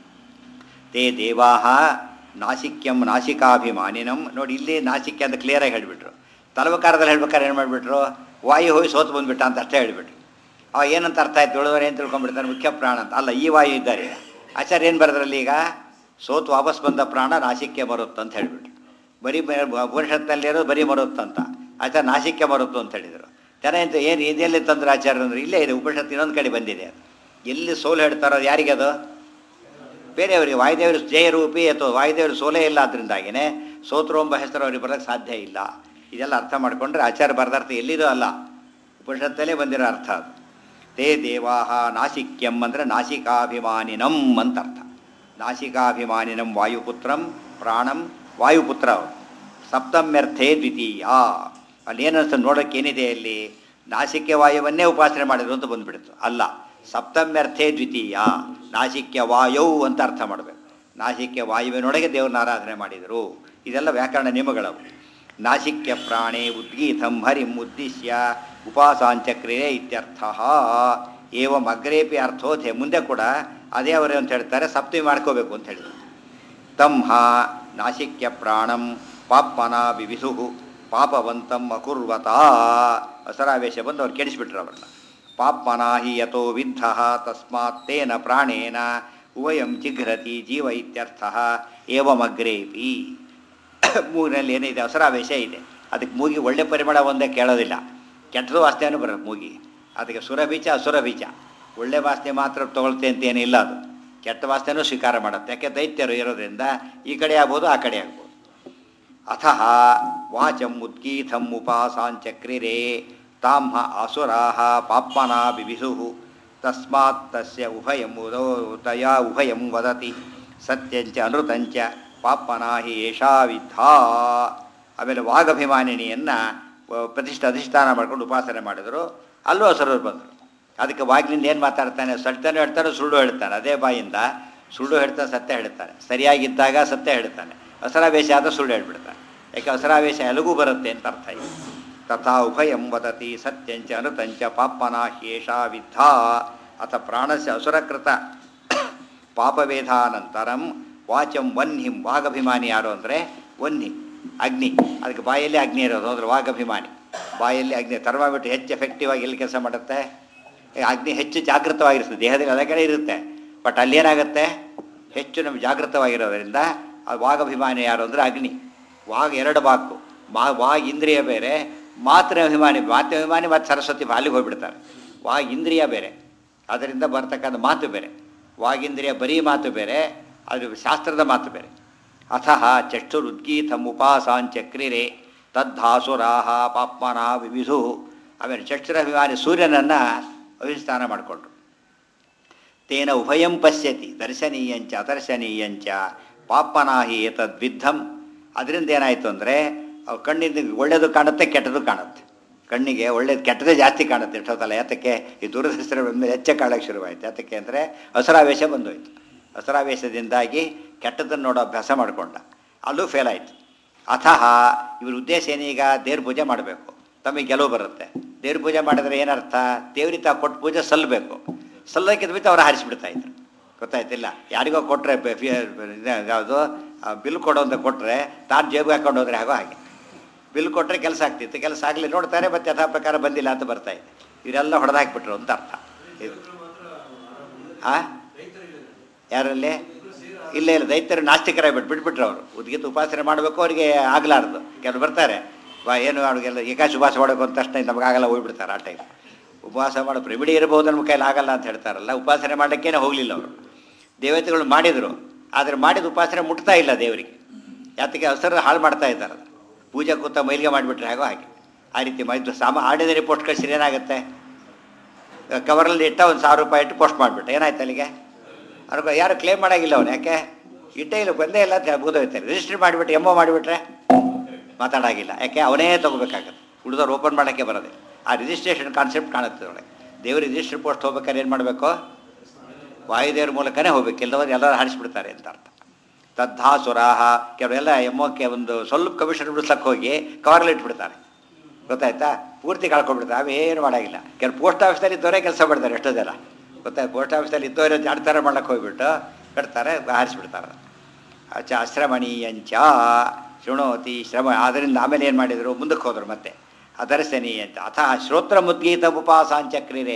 ತೇ ದೇವಾಹ ನಾಸಿಕ್ಯಂ ನಾಸಿಕಾಭಿಮಾನಿನಂ. ನೋಡಿ ಇಲ್ಲಿ ನಾಸಿಕ್ಯ ಅಂತ ಕ್ಲಿಯರಾಗಿ ಹೇಳಿಬಿಟ್ರು. ತಲವಕಾರದಲ್ಲಿ ಹೇಳ್ಬೇಕಾದ್ರೆ ಏನು ಮಾಡಿಬಿಟ್ರು? ವಾಯು ಹೋಗಿ ಸೋತು ಬಂದುಬಿಟ್ಟ ಅಂತ ಅಷ್ಟೇ ಹೇಳಿಬಿಟ್ರು. ಅವ ಏನಂತ ಅರ್ಥ ಆಯ್ತು ಏಳುವರೆ ಏನು ತಿಳ್ಕೊಂಡ್ಬಿಡ್ತಾನೆ ಮುಖ್ಯ ಪ್ರಾಣ ಅಂತ. ಅಲ್ಲ, ಈ ವಾಯು ಇದ್ದಾರೆ ಈಗ. ಆಚಾರ್ಯ ಏನು ಬರೆದ್ರಲ್ಲಿ ಈಗ ಸೋತು ವಾಪಸ್ ಬಂದ ಪ್ರಾಣ ನಾಸಿಕ್ಯ ಮರುತ್ತಂತ ಹೇಳಿಬಿಟ್ರು. ಬರೀ ಉಪನಿಷತ್ತಲ್ಲಿರೋದು ಬರೀ ಮರುತ್ತಂತ, ಆಚಾರ್ಯ ನಾಸಿಕ್ಯ ಮರುತ್ತು ಅಂತ ಹೇಳಿದರು. ಜನ ಎಂತ ಏನು ಇದೆಲ್ಲಿ ತಂದ್ರೆ ಆಚಾರ್ಯ ಅಂದ್ರೆ ಇಲ್ಲೇ ಇದೆ ಉಪನಿಷತ್ತು ಇನ್ನೊಂದು ಕಡೆ ಬಂದಿದೆ. ಅದು ಎಲ್ಲಿ ಸೋಲು ಹೇಳ್ತಾರೋ ಅದು ಯಾರಿಗೆ? ಅದು ಬೇರೆಯವರಿಗೆ. ವಾಯುದೇವರು ಜಯರೂಪಿ ಅಥವಾ ವಾಯುದೇವರು ಸೋಲೇ ಇಲ್ಲ, ಅದರಿಂದಾಗಿಯೇ ಸೋತ್ರು ಎಂಬ ಹೆಸರು ಅವ್ರಿಗೆ ಬರೋಕ್ಕೆ ಸಾಧ್ಯ ಇಲ್ಲ. ಇದೆಲ್ಲ ಅರ್ಥ ಮಾಡಿಕೊಂಡ್ರೆ ಆಚಾರ್ಯ ಬರೆದಾರ್ಥ ಎಲ್ಲಿದೋ ಅಲ್ಲ, ಉಪನಿಷತ್ತಲ್ಲೇ ಬಂದಿರೋ ಅರ್ಥ ಅದು. ತೇ ದೇವಾಹ ನಾಸಿಕ್ಯಂ ಅಂದರೆ ನಾಸಿಕಾಭಿಮಾನಿನಂ ಅಂತ ಅರ್ಥ. ನಾಸಿಕಾಭಿಮಾನಿನಂ ವಾಯುಪುತ್ರಂ ಪ್ರಾಣಂ ವಾಯುಪುತ್ರ ಅವರು. ಸಪ್ತಮ್ಯರ್ಥೇ ದ್ವಿತೀಯ. ಅಲ್ಲಿ ಏನನ್ನಿಸ್ತು ನೋಡೋಕ್ಕೆ ಏನಿದೆ ಅಲ್ಲಿ? ನಾಸಿಕ್ಯ ವಾಯುವನ್ನೇ ಉಪಾಸನೆ ಮಾಡಿದ್ರು ಅಂತ ಬಂದುಬಿಡ್ತು. ಅಲ್ಲ, ಸಪ್ತಮ್ಯರ್ಥೇ ದ್ವಿತೀಯ, ನಾಸಿಕ್ಯ ವಾಯೌ ಅಂತ ಅರ್ಥ ಮಾಡಬೇಕು. ನಾಸಿಕ್ಯ ವಾಯುವಿನೊಳಗೆ ದೇವ್ರನ್ನ ಆರಾಧನೆ ಮಾಡಿದರು. ಇದೆಲ್ಲ ವ್ಯಾಕರಣ ನಿಯಮಗಳವು. ನಾಸಿಕ್ಯ ಪ್ರಾಣೇ ಉದ್ಗೀತಂ ಹರಿಂ ಉದ್ದೇಶ್ಯ ಉಪಾಸಾಂಚಕ್ರಿಯೆ ಇತ್ಯರ್ಥ. ಏವಂ ಅಗ್ರೇಪಿ ಅರ್ಥೋಧೆ. ಮುಂದೆ ಕೂಡ ಅದೇ ಅವರೇ ಅಂತ ಹೇಳ್ತಾರೆ, ಸಪ್ತಮಿ ಮಾಡ್ಕೋಬೇಕು ಅಂತ ಹೇಳಿದ್ರು. ತಂಹ ನಾಸಿಕ್ಯ ಪ್ರಾಣಂ ಪಾಪ್ಮನ ವಿವಿಧು ಪಾಪವಂತಂ ಅಕುರ್ವತ. ಅಸರಾವೇಶ ಬಂದು ಅವ್ರು ಕೆಡಿಸ್ಬಿಟ್ರು ಅವ್ರನ್ನ. ಪಾಪ್ಮನಾಹಿ ಯಥೋ ವಿದ್ಧ ತಸ್ಮಾತ್ ತೇನ ಪ್ರಾಣೇನ ಉಭಯಂ ಜಿಘ್ರತಿ ಜೀವ ಇತ್ಯರ್ಥ. ಏವಮಗ್ರೇಪಿ. ಮೂಗಿನಲ್ಲಿ ಏನಿದೆ ಅಸರಾವೇಶ ಇದೆ. ಅದಕ್ಕೆ ಮೂಗಿ ಒಳ್ಳೆ ಪರಿಮಳ ಒಂದೇ ಕೇಳೋದಿಲ್ಲ, ಕೆಟ್ಟದು ವಾಸನೆಯೂ ಬರೋದು ಮೂಗಿ. ಅದಕ್ಕೆ ಸುರಬೀಜ ಅಸುರಬೀಜ. ಒಳ್ಳೆ ವಾಸನೆ ಮಾತ್ರ ತೊಗೊಳ್ತೆ ಅಂತ ಏನಿಲ್ಲ, ಅದು ಕೆಟ್ಟ ವಾಸನೆಯೂ ಸ್ವೀಕಾರ ಮಾಡುತ್ತೆ. ಯಾಕೆ? ದೈತ್ಯರು ಇರೋದ್ರಿಂದ ಈ ಕಡೆ ಆಗ್ಬೋದು ಆ ಕಡೆ ಆಗ್ಬೋದು. ಅಥಃ ವಾಚಂ ಉದ್ಗೀತಂ ಉಪಾಸಾಂಚಕ್ರಿರೇ ತಾಂಹ ಅಸುರಾಹ ಪಾಪ್ಮನ ಬಿಬಿಧು ತಸ್ಮಾತ್ ತಸ್ಯ ಉಭಯಂ ತಯಾ ಉಭಯಂ ವದತಿ ಸತ್ಯಂಚ ಅನೃತಂಚ ಪಾಪ್ಮನಾಹಿ ಏಷಾ ವಿದ್ಧಾ. ಆಮೇಲೆ ವಾಗಭಿಮಾನಿನಿಯನ್ನು ಅಧಿಷ್ಠಾನ ಮಾಡ್ಕೊಂಡು ಉಪಾಸನೆ ಮಾಡಿದರು. ಅಲ್ಲೂ ಅಸುರರು ಬಂದರು. ಅದಕ್ಕೆ ವಾಗ್ನಿಂದ ಏನು ಮಾತಾಡ್ತಾನೆ? ಸತ್ಯನೂ ಹೇಳ್ತಾನೆ, ಸುಳ್ಳು ಹೇಳ್ತಾನೆ. ಅದೇ ಬಾಯಿಂದ ಸುಳ್ಳು ಹೇಳ್ತಾನೆ, ಸತ್ಯ ಹೇಳ್ತಾನೆ. ಸರಿಯಾಗಿದ್ದಾಗ ಸತ್ಯ ಹೇಳ್ತಾನೆ, ಅಸರಾವೇಶ ಆದ ಸುಳ್ಳು ಹೇಳ್ಬಿಡ್ತಾನೆ. ಯಾಕೆ? ಅಸರಾವೇಶ ಎಲಗೂ ಬರುತ್ತೆ ಅಂತ ಅರ್ಥ ಇದೆ. ತಥಾ ಉಭಯಂ ವದತಿ ಸತ್ಯಂಚ ಅನುತಂಚ ಪಾಪ್ಮನ ಹ್ಯೇಷಾ ವಿದ್ಧಾ. ಅಥ ಪ್ರಾಣಸ್ಯ ಅಸುರಕೃತ ಪಾಪವೇಧಾನಂತರಂ ವಾಚಂ ವನ್ಹಿಂ. ವಾಗಭಿಮಾನಿ ಯಾರು ಅಂದರೆ ವನ್ಹಿ, ಅಗ್ನಿ. ಅದಕ್ಕೆ ಬಾಯಲ್ಲಿ ಅಗ್ನಿ ಇರೋದು ಅಂದರೆ ವಾಗಭಿಮಾನಿ. ಬಾಯಲ್ಲಿ ಅಗ್ನಿ ಥರ್ಮಾಮೀಟರ್ ಹೆಚ್ಚು ಎಫೆಕ್ಟಿವ್ ಆಗಿ ಎಲ್ಲಿ ಕೆಲಸ ಮಾಡುತ್ತೆ? ಅಗ್ನಿ ಹೆಚ್ಚು ಜಾಗೃತವಾಗಿರ್ತದೆ. ದೇಹದಲ್ಲಿ ಅದೇ ಕಡೆ ಇರುತ್ತೆ, ಬಟ್ ಅಲ್ಲೇನಾಗುತ್ತೆ? ಹೆಚ್ಚು ನಮಗೆ ಜಾಗೃತವಾಗಿರೋದ್ರಿಂದ ಅದು ವಾಗಭಿಮಾನಿ ಯಾರು ಅಂದರೆ ಅಗ್ನಿ. ವಾಗ್ ಎರಡು ಬಾಕು. ವಾಗ್ ಇಂದ್ರಿಯ ಬೇರೆ, ಮಾತ್ರ ಅಭಿಮಾನಿ. ಮಾತೃಭಿಮಾನಿ ಮತ್ತು ಸರಸ್ವತಿ ಅಲ್ಲಿಗೆ ಹೋಗ್ಬಿಡ್ತಾರೆ. ವಾಗ್ ಇಂದ್ರಿಯ ಬೇರೆ, ಅದರಿಂದ ಬರ್ತಕ್ಕಂಥ ಮಾತು ಬೇರೆ. ವಾಗೀಂದ್ರಿಯ ಬರೀ ಮಾತು ಬೇರೆ, ಅದು ಶಾಸ್ತ್ರದ ಮಾತು ಬೇರೆ. ಅಥಃ ಚಕ್ಷುರುದ್ಗೀತಂ ಉಪಾಸಾಂಚಕ್ರಿರೆ ತದ್ಧಾಸುರಾಹ ಪಾಪ್ಮನ ವಿವಿಧು. ಆಮೇಲೆ ಚಕ್ಷುರಭಿಮಾನಿ ಸೂರ್ಯನನ್ನು ಅಧಿಷ್ಠಾನ ಮಾಡಿಕೊಂಡ್ರು. ತೇನ ಉಭಯಂ ಪಶ್ಯತಿ ದರ್ಶನೀಯಂಚ ಅದರ್ಶನೀಯಂಚ ಪಾಪ್ಮನಾಹಿ ಏತದ್ವಿದ್ಧಂ. ಅದರಿಂದ ಏನಾಯಿತು ಅಂದರೆ ಕಣ್ಣಿಂದ ಒಳ್ಳೆಯದು ಕಾಣುತ್ತೆ, ಕೆಟ್ಟದ್ದು ಕಾಣುತ್ತೆ. ಕಣ್ಣಿಗೆ ಒಳ್ಳೇದು ಕೆಟ್ಟದೇ ಜಾಸ್ತಿ ಕಾಣುತ್ತೆ ಎಷ್ಟೊತ್ತಲ್ಲ. ಯಾತಕ್ಕೆ? ಈ ದುರದೃಷ್ಟರ ಬಂದಮೇಲೆ ಹೆಚ್ಚೆ ಕಾಣಕ್ಕೆ ಶುರುವಾಯಿತು. ಯಾತಕ್ಕೆ ಅಂದರೆ ಅಸುರಾವೇಶ ಬಂದೋಯ್ತು. ಅಸುರಾವೇಶದಿಂದಾಗಿ ಕೆಟ್ಟದನ್ನು ನೋಡೋ ಅಭ್ಯಾಸ ಮಾಡಿಕೊಂಡ, ಅಲ್ಲೂ ಫೇಲ್ ಆಯಿತು. ಅಥಃ ಇವ್ರ ಉದ್ದೇಶ ಏನೀಗ? ದೇವ್ರ ಪೂಜೆ ಮಾಡಬೇಕು, ತಮಗೆ ಗೆಲುವು ಬರುತ್ತೆ. ದೇವ್ರ ಪೂಜೆ ಮಾಡಿದ್ರೆ ಏನರ್ಥ? ದೇವ್ರಿಗೆ ತಾ ಕೊಟ್ಟು ಪೂಜೆ ಸಲ್ಲಬೇಕು. ಸಲ್ಲೋಕ್ಕಿದ್ ಬಿಟ್ಟು ಅವ್ರು ಹಾರಿಸ್ಬಿಡ್ತಾ ಇದ್ರು. ಗೊತ್ತಾಯ್ತಿಲ್ಲ? ಯಾರಿಗೋ ಕೊಟ್ಟರೆ ಯಾವುದು ಬಿಲ್ ಕೊಡೋ ಅಂತ ಕೊಟ್ಟರೆ ತಾನು ಜೇಬಿಗೆ ಹಾಕೊಂಡು ಹೋದರೆ ಆಗೋ ಹಾಗೆ. ಬಿಲ್ ಕೊಟ್ಟರೆ ಕೆಲಸ ಆಗ್ತಿತ್ತು, ಕೆಲಸ ಆಗಲಿ ನೋಡ್ತಾರೆ, ಮತ್ತು ಯಥಾ ಪ್ರಕಾರ ಬಂದಿಲ್ಲ ಅಂತ ಬರ್ತಾಯಿದೆ. ಇವರೆಲ್ಲ ಹೊಡೆದಾಕ್ಬಿಟ್ರು ಅಂತ ಅರ್ಥ. ಯಾರಲ್ಲಿ? ಇಲ್ಲ ಇಲ್ಲ, ದೈತ್ಯರು ನಾಸ್ತಿಕರಾಗ್ಬಿಟ್ಟು ಬಿಟ್ಬಿಟ್ರು. ಅವರು ಉದ್ಗೀತ ಉಪಾಸನೆ ಮಾಡಬೇಕು, ಅವರಿಗೆ ಆಗಲಾರ್ದು. ಕೆಲವರು ಬರ್ತಾರೆ, ಏನು ಅವ್ರಿಗೆಲ್ಲ ಏಕಾಶ ಉಪವಾಸ ಮಾಡಬೇಕು ಅಂತ ತಕ್ಷಣ ನಮಗಾಗಲ್ಲ ಹೋಗ್ಬಿಡ್ತಾರೆ. ಆ ಟೈಮ್ ಉಪವಾಸ ಮಾಡೋ ಪ್ರಿಮಿಡಿ ಇರ್ಬೋದು, ನಮ್ಮ ಕೈಲಿ ಆಗಲ್ಲ ಅಂತ ಹೇಳ್ತಾರಲ್ಲ. ಉಪಾಸನೆ ಮಾಡೋಕ್ಕೇನೆ ಹೋಗಲಿಲ್ಲ ಅವರು. ದೇವತೆಗಳು ಮಾಡಿದರು, ಆದರೆ ಮಾಡಿದ ಉಪಾಸನೆ ಮುಟ್ತಾ ಇಲ್ಲ ದೇವರಿಗೆ. ಯಾತಕ್ಕೆ? ಅವಸರ ಹಾಳು ಮಾಡ್ತಾ ಇದ್ದಾರೆ. ಪೂಜೆ ಕೂತ ಮೈಲಿಗೆ ಮಾಡಿಬಿಟ್ರೆ ಹಾಗೋ ಹಾಗೆ. ಆ ರೀತಿ ಮಾಡಿದ್ದು ಆರ್ಡಿನರಿ ಪೋಸ್ಟ್ ಕಳಿಸಿದ್ರೆ ಏನಾಗುತ್ತೆ? ಕವರಲ್ಲಿ ಇಟ್ಟ ಒಂದು ₹1000 ಇಟ್ಟು ಪೋಸ್ಟ್ ಮಾಡಿಬಿಟ್ಟೆ, ಏನಾಯ್ತು ಅಲ್ಲಿಗೆ? ಅವ್ರಿಗೆ ಯಾರು ಕ್ಲೇಮ್ ಮಾಡೋಂಗಿಲ್ಲ ಅವನು. ಯಾಕೆ? ಇಟ್ಟೇ ಇಲ್ಲ, ಬಂದೇ ಇಲ್ಲ ಅಂತ ಮುಗಿದೋಯ್ತಾರೆ. ರಿಜಿಸ್ಟ್ರಿ ಮಾಡಿಬಿಟ್ಟು ಎಮ್ಮೋ ಮಾಡಿಬಿಟ್ರೆ ಮಾತಾಡೋಂಗಿಲ್ಲ. ಯಾಕೆ? ಅವನೇ ತೊಗೋಬೇಕಾಗತ್ತೆ, ಉಳಿದವ್ರು ಓಪನ್ ಮಾಡೋಕ್ಕೆ ಬರೋದಿಲ್ಲ. ಆ ರಿಜಿಸ್ಟ್ರೇಷನ್ ಕಾನ್ಸೆಪ್ಟ್ ಕಾಣುತ್ತೆ ಒಳಗೆ. ದೇವ್ರ ರಿಜಿಸ್ಟ್ರಿ ಪೋಸ್ಟ್ ಹೋಗ್ಬೇಕಾದ್ರೆ ಏನು ಮಾಡಬೇಕು? ವಾಯುದೇವ್ರ ಮೂಲಕನೇ ಹೋಗ್ಬೇಕು, ಎಲ್ಲವರು ಎಲ್ಲರೂ ಹಾರಿಸ್ಬಿಡ್ತಾರೆ ಅಂತ ಅರ್ಥ. ತದ್ಧಾಸುರಾಹ. ಕೆಲವರೆಲ್ಲ ಎಮ್ಮೋಕ್ಕೆ ಒಂದು ಸ್ವಲ್ಪ ಕಮಿಷನ್ ಬಿಡಿಸ್ಲಕ್ಕೆ ಹೋಗಿ ಕವರಲ್ಲಿ ಇಟ್ಬಿಡ್ತಾರೆ. ಗೊತ್ತಾಯ್ತಾ? ಪೂರ್ತಿ ಕಳ್ಕೊಂಡ್ಬಿಡ್ತಾರೆ. ಅವೇನು ಮಾಡೋಂಗಿಲ್ಲ. ಕೆಲವು ಪೋಸ್ಟ್ ಆಫೀಸಲ್ಲಿ ಇದ್ದವರೇ ಕೆಲಸ ಮಾಡ್ತಾರೆ ಎಷ್ಟೋ ಜನ. ಗೊತ್ತಾಯ್ತು? ಪೋಸ್ಟ್ ಆಫೀಸಲ್ಲಿ ಇದ್ದವರೇ ಜಾಡ್ತಾರೆ ಮಾಡ್ಲಿಕ್ಕೆ ಹೋಗ್ಬಿಟ್ಟು ಕಟ್ತಾರೆ, ಹಾರಿಸ್ಬಿಡ್ತಾರೆ. ಶ್ರಮಣೀಯಂಚ ಶೃಣೋತಿ ಶ್ರಮ. ಆದ್ದರಿಂದ ಆಮೇಲೆ ಏನು ಮಾಡಿದರು? ಮುಂದಕ್ಕೆ ಹೋದರು ಮತ್ತೆ ಅದರ್ಶನೀಯಂಚ. ಅಥಃ ಶ್ರೋತ್ರ ಮುದ್ಗೀತ ಉಪಾಸಾಂಚಕ್ರಿರೆ.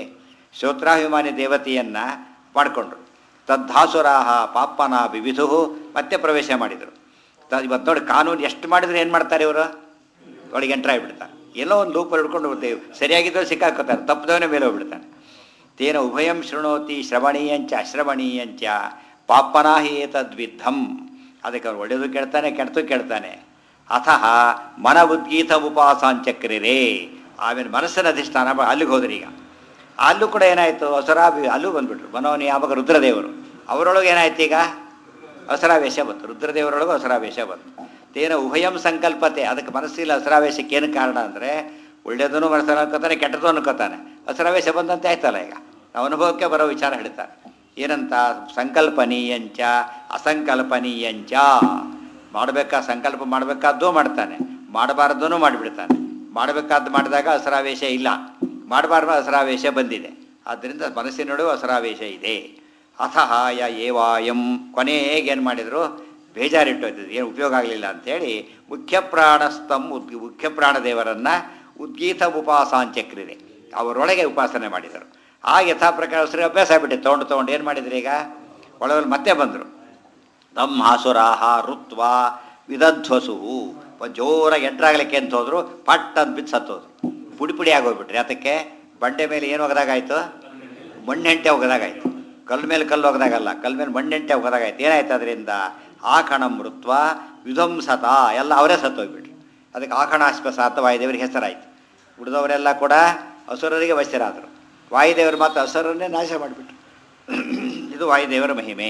ಶ್ರೋತ್ರಾಭಿಮಾನಿ ದೇವತೆಯನ್ನು ಮಾಡಿಕೊಂಡ್ರು. ತದ್ಧಾಸುರಾಹ ಪಾಪನ ವಿವಿಧು ಮತ್ತೆ ಪ್ರವೇಶ ಮಾಡಿದರು. ಇವತ್ತು ನೋಡಿ ಕಾನೂನು ಎಷ್ಟು ಮಾಡಿದ್ರು ಏನು ಮಾಡ್ತಾರೆ ಇವರು, ಒಳಗೆ ಎಂಟ್ರ್ ಆಗಿಬಿಡ್ತಾರೆ. ಎಲ್ಲೋ ಒಂದು ಲೂಪಲ್ಲಿ ಹಿಡ್ಕೊಂಡು ಹೋಗ್ತೇವೆ, ಸರಿಯಾಗಿದ್ದರೂ ಸಿಕ್ಕಾಕೋತಾರೆ, ತಪ್ಪದವನೇ ಮೇಲೆ ಹೋಗ್ಬಿಡ್ತಾನೆ. ತೇನ ಉಭಯಂ ಶೃಣೋತಿ ಶ್ರವಣೀಯಂಚ ಅಶ್ರವಣೀಯಂಚ ಪಾಪನಾಹಿ ಏತದ್ವಿದ್ಧಂ. ಅದಕ್ಕೆ ಅವ್ರು ಒಳ್ಳೆಯದು ಕೇಳ್ತಾನೆ, ಕೆಟ್ಟದು ಕೇಳ್ತಾನೆ. ಅಥಃ ಮನ ಉದ್ಗೀತ ಉಪಾಸಾಂಚಕ್ರಿರೇ. ಆಮೇಲೆ ಮನಸ್ಸನ್ನು ಅಧಿಷ್ಠಾನ ಅಲ್ಲಿಗೆ ಹೋದ್ರಿ. ಈಗ ಅಲ್ಲೂ ಕೂಡ ಏನಾಯಿತು, ಅಸುರಾಭಿ ಅಲ್ಲೂ ಬಂದುಬಿಟ್ರು. ಮನೋನಿಯಾಮಕ ರುದ್ರದೇವರು, ಅವರೊಳಗೆ ಏನಾಯ್ತು, ಈಗ ಅಸುರಾವೇಶ ಬಂತು. ರುದ್ರದೇವರೊಳಗೂ ಅಸುರಾವೇಶ ಬಂತು. ತೇನ ಉಭಯಂ ಸಂಕಲ್ಪತೆ. ಅದಕ್ಕೆ ಮನಸ್ಸಿಲ್ಲ ಅಸುರಾವೇಶಕ್ಕೆ ಏನು ಕಾರಣ ಅಂದರೆ, ಒಳ್ಳೆಯದನ್ನು ಮನಸ್ಸನ್ನು ಅನ್ಕೋತಾನೆ, ಕೆಟ್ಟದ್ದು ಅನ್ಕೋತಾನೆ. ಅಸುರಾವೇಶ ಬಂದಂತೆ ಆಯ್ತಲ್ಲ. ಈಗ ನಾವು ಅನುಭವಕ್ಕೆ ಬರೋ ವಿಚಾರ ಹೇಳ್ತಾರೆ. ಏನಂತ, ಸಂಕಲ್ಪನೀಯಂಚ ಅಸಂಕಲ್ಪನೀಯಂಚ. ಸಂಕಲ್ಪ ಮಾಡಬೇಕಾದ್ದೂ ಮಾಡ್ತಾನೆ, ಮಾಡಬಾರ್ದೂ ಮಾಡಿಬಿಡ್ತಾನೆ. ಮಾಡಬೇಕಾದ್ದು ಮಾಡಿದಾಗ ಅಸುರಾವೇಶ ಇಲ್ಲ, ಮಾಡಬಾರ್ದು ಅಸುರಾವೇಶ ಬಂದಿದೆ. ಆದ್ದರಿಂದ ಮನಸ್ಸಿನೊಳಗೂ ಅಸುರಾವೇಶ ಇದೆ. ಅಥಃ ಯ ಏವಾಯಂ. ಕೊನೆಗೇನು ಮಾಡಿದರು, ಬೇಜಾರಿಟ್ಟೋಯ್ತದೆ, ಏನು ಉಪಯೋಗ ಆಗಲಿಲ್ಲ ಅಂಥೇಳಿ ಮುಖ್ಯ ಪ್ರಾಣದೇವರನ್ನು ಉದ್ಗೀತ ಉಪಾಸಾಂಚಕ್ರಿದೆ, ಅವರೊಳಗೆ ಉಪಾಸನೆ ಮಾಡಿದರು. ಆ ಯಥಾ ಪ್ರಕಾರ ಸರಿ ಅಭ್ಯಾಸ ಆಗ್ಬಿಟ್ಟೆ. ತೊಗೊಂಡು ಏನು ಮಾಡಿದ್ರು, ಈಗ ಒಳಗಲ್ಲಿ ಮತ್ತೆ ಬಂದರು. ತಮ್ಮ ಹಾಸುರಾಹ ಋತ್ವ ವಿದಧ್ವಸು. ಜೋರಾಗಿ ಎಂಟ್ರಾಗಲಿಕ್ಕೆ ಅಂತ ಹೋದ್ರು, ಪಟ್ ಅಂತ ಬಿದ್ದು ಸತ್ತೋದ್ರು, ಪುಡಿ ಆಗೋಗ್ಬಿಟ್ರಿ. ಅದಕ್ಕೆ ಬಂಡೆ ಮೇಲೆ ಏನು ಒಗದಾಗಾಯ್ತು, ಮಣ್ಣೆಂಟೆ ಒಗದಾಗಾಯ್ತು. ಕಲ್ಲು ಮೇಲೆ ಕಲ್ಲು ಒಗದಾಗಲ್ಲ, ಕಲ್ಲು ಮೇಲೆ ಮಣ್ಣೆಂಟೆ ಒಗದಾಗಾಯ್ತು. ಏನಾಯ್ತು ಅದರಿಂದ, ಆಕಣಂ ಋತ್ವ ವಿಧ್ವಂಸತ. ಎಲ್ಲ ಅವರೇ ಸತ್ತೋಗ್ಬಿಟ್ರು. ಅದಕ್ಕೆ ಆಕಣಾಶ್ವಸಾತ ವಾಯುದೇವರಿಗೆ ಹೆಸರಾಯಿತು. ಉಳಿದವರೆಲ್ಲ ಕೂಡ ಅಸುರರಿಗೆ ವಶ್ಯರಾದರು. ವಾಯುದೇವರು ಮಾತ್ರ ಅಸುರನ್ನೇ ನಾಶ ಮಾಡಿಬಿಟ್ರು. ಇದು ವಾಯುದೇವರ ಮಹಿಮೆ.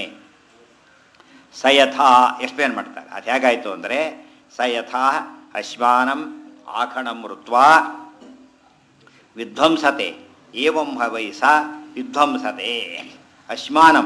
ಸಯಥಾ ಎಕ್ಸ್ಪ್ಲೇನ್ ಮಾಡ್ತಾರೆ. ಅದು ಹೇಗಾಯಿತು ಅಂದರೆ, ಸಯಥಾ ಅಶ್ವಾನಂ ಆಖಣಂ ಋತ್ವ ವಿಧ್ವಂಸತೆ ಏವಂ ಹವೈ ಸ ವಿಧ್ವಂಸತೆ. ಅಶ್ಮಾನಂ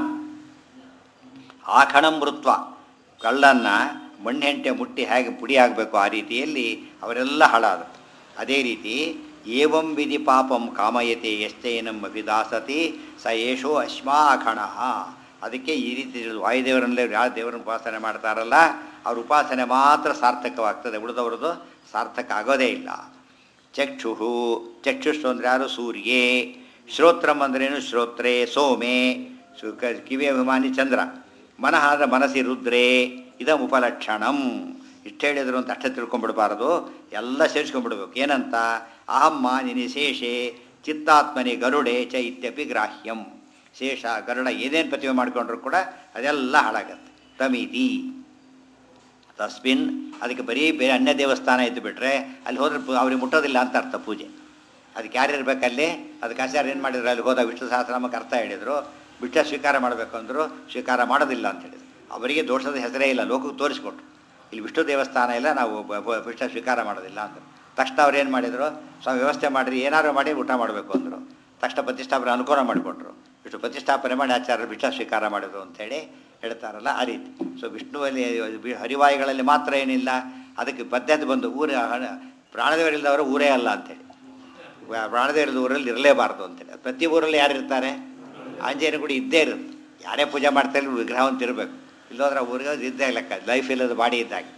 ಆಖಣಂ ಋತ್ವ, ಕಳ್ಳನ್ನು ಮಣ್ಣೆಂಟೆ ಮುಟ್ಟಿ ಹೇಗೆ ಪುಡಿ ಆಗಬೇಕು ಆ ರೀತಿಯಲ್ಲಿ ಅವರೆಲ್ಲ ಹಾಳಾದರು. ಅದೇ ರೀತಿ ಏವಂ ವಿಧಿ ಪಾಪಂ ಕಾಮಯತೆ ಯಶ್ಚೈನಂ ಅಭಿದಾಸತಿ ಸ ಏಷೋ ಅಶ್ಮಾಖಣ. ಅದಕ್ಕೆ ಈ ರೀತಿ ವಾಯುದೇವರಲ್ಲೇ ಯಾವ ದೇವರನ್ನು ಉಪಾಸನೆ ಮಾಡ್ತಾರಲ್ಲ, ಅವ್ರ ಉಪಾಸನೆ ಮಾತ್ರ ಸಾರ್ಥಕವಾಗ್ತದೆ, ಉಳಿದವ್ರದ್ದು ಸಾರ್ಥಕ ಆಗೋದೇ ಇಲ್ಲ. ಚಕ್ಷುಷು, ಚಕ್ಷುಷು ಅಂದರೆ ಯಾರು, ಸೂರ್ಯೇ. ಶ್ರೋತ್ರಂ ಅಂದ್ರೇನು, ಶ್ರೋತ್ರೇ ಸೋಮೆ, ಕಿವಿಯ ಅಭಿಮಾನಿ ಚಂದ್ರ. ಮನಃ ಅಂದರೆ ಮನಸ್ಸಿ ರುದ್ರೇ. ಇದಂ ಉಪಲಕ್ಷಣಂ. ಇಷ್ಟು ಹೇಳಿದ್ರು ಅಂತ ಅಷ್ಟೇ ತಿಳ್ಕೊಂಡ್ಬಿಡ್ಬಾರದು, ಎಲ್ಲ ಸೇರಿಸ್ಕೊಂಡ್ಬಿಡ್ಬೇಕು. ಏನಂತ, ಅಹಂ ಮಾನಿನಿ ಶೇಷೆ ಚಿತ್ತಾತ್ಮನಿ ಗರುಡೆ ಚ ಇತ್ಯಪಿ ಗ್ರಾಹ್ಯಂ. ಶೇಷ ಗರುಡ ಏನೇನು ಪ್ರತಿಮೆ ಮಾಡಿಕೊಂಡ್ರು ಕೂಡ ಅದೆಲ್ಲ ಹಾಳಾಗತ್ತೆ. ತಮಿತಿ ತಸ್ಮಿನ್. ಅದಕ್ಕೆ ಬರೀ ಬೇರೆ ಅನ್ಯ ದೇವಸ್ಥಾನ ಇದ್ದು ಬಿಟ್ರೆ ಅಲ್ಲಿ ಹೋದ್ರೆ ಅವ್ರಿಗೆ ಮುಟ್ಟೋದಿಲ್ಲ ಅಂತ ಅರ್ಥ ಪೂಜೆ. ಅದಕ್ಕೆ ಯಾರು ಇರಬೇಕಲ್ಲಿ, ಅದಕ್ಕೆ ಆಚಾರ್ಯ ಏನು ಮಾಡಿದ್ರು, ಅಲ್ಲಿ ಹೋದಾಗ ವಿಷ್ಣು ಸಹಸ್ರನಾಮಕ್ಕೆ ಅರ್ಥ ಹೇಳಿದರು. ಬಿಟ್ಟ ಸ್ವೀಕಾರ ಮಾಡಬೇಕು ಅಂದರು, ಸ್ವೀಕಾರ ಮಾಡೋದಿಲ್ಲ ಅಂತ ಹೇಳಿದರು. ಅವರಿಗೆ ದೋಷದ ಹೆಸರೇ ಇಲ್ಲ, ಲೋಕಕ್ಕೆ ತೋರಿಸ್ಕೊಟ್ರು. ಇಲ್ಲಿ ವಿಷ್ಣು ದೇವಸ್ಥಾನ ಇಲ್ಲ, ನಾವು ವಿಷ್ಣು ಸ್ವೀಕಾರ ಮಾಡೋದಿಲ್ಲ ಅಂದರು. ತಕ್ಷಣ ಅವ್ರು ಏನು ಮಾಡಿದರು, ಸ್ವಾಮಿ ವ್ಯವಸ್ಥೆ ಮಾಡಿರಿ, ಏನಾದ್ರು ಮಾಡಿ ಊಟ ಮಾಡಬೇಕು ಅಂದರು. ತಕ್ಷಣ ಪ್ರತಿಷ್ಠಾಪನೆ ಅನುಕೂಲ ಮಾಡಿಕೊಟ್ರು. ವಿಷ್ಣು ಪ್ರತಿಷ್ಠಾಪನೆ ಮಾಡಿ ಆಚಾರ್ಯರು ವಿಷ್ಣು ಸ್ವೀಕಾರ ಮಾಡಿದ್ರು ಅಂಥೇಳಿ ಹೇಳ್ತಾರಲ್ಲ, ಆ ರೀತಿ. ಸೊ ವಿಷ್ಣುವಲ್ಲಿ ಹರಿವಾಯುಗಳಲ್ಲಿ ಮಾತ್ರ ಏನಿಲ್ಲ, ಅದಕ್ಕೆ ಪದ್ಧತಿ ಬಂದು ಪ್ರಾಣದೇವರಿಲ್ಲದವರು ಊರೇ ಅಲ್ಲ ಅಂಥೇಳಿ. ಪ್ರಾಣದೇವರಿಲ್ಲದ ಊರಲ್ಲಿ ಇರಲೇಬಾರ್ದು ಅಂತೇಳಿ. ಪ್ರತಿ ಊರಲ್ಲಿ ಯಾರಿರ್ತಾರೆ, ಆಂಜನೇಯ ಗುಡಿ ಇದ್ದೇ ಇರುತ್ತೆ. ಯಾರೇ ಪೂಜೆ ಮಾಡ್ತಾರೆ ವಿಗ್ರಹವಂತ ಇರಬೇಕು, ಇಲ್ಲೋದ್ರೆ ಊರಿಗೆ ಇದ್ದೇ ಲೆಕ್ಕ, ಲೈಫ್ ಇಲ್ಲದ ಬಾಡಿ ಇದ್ದಾಗ.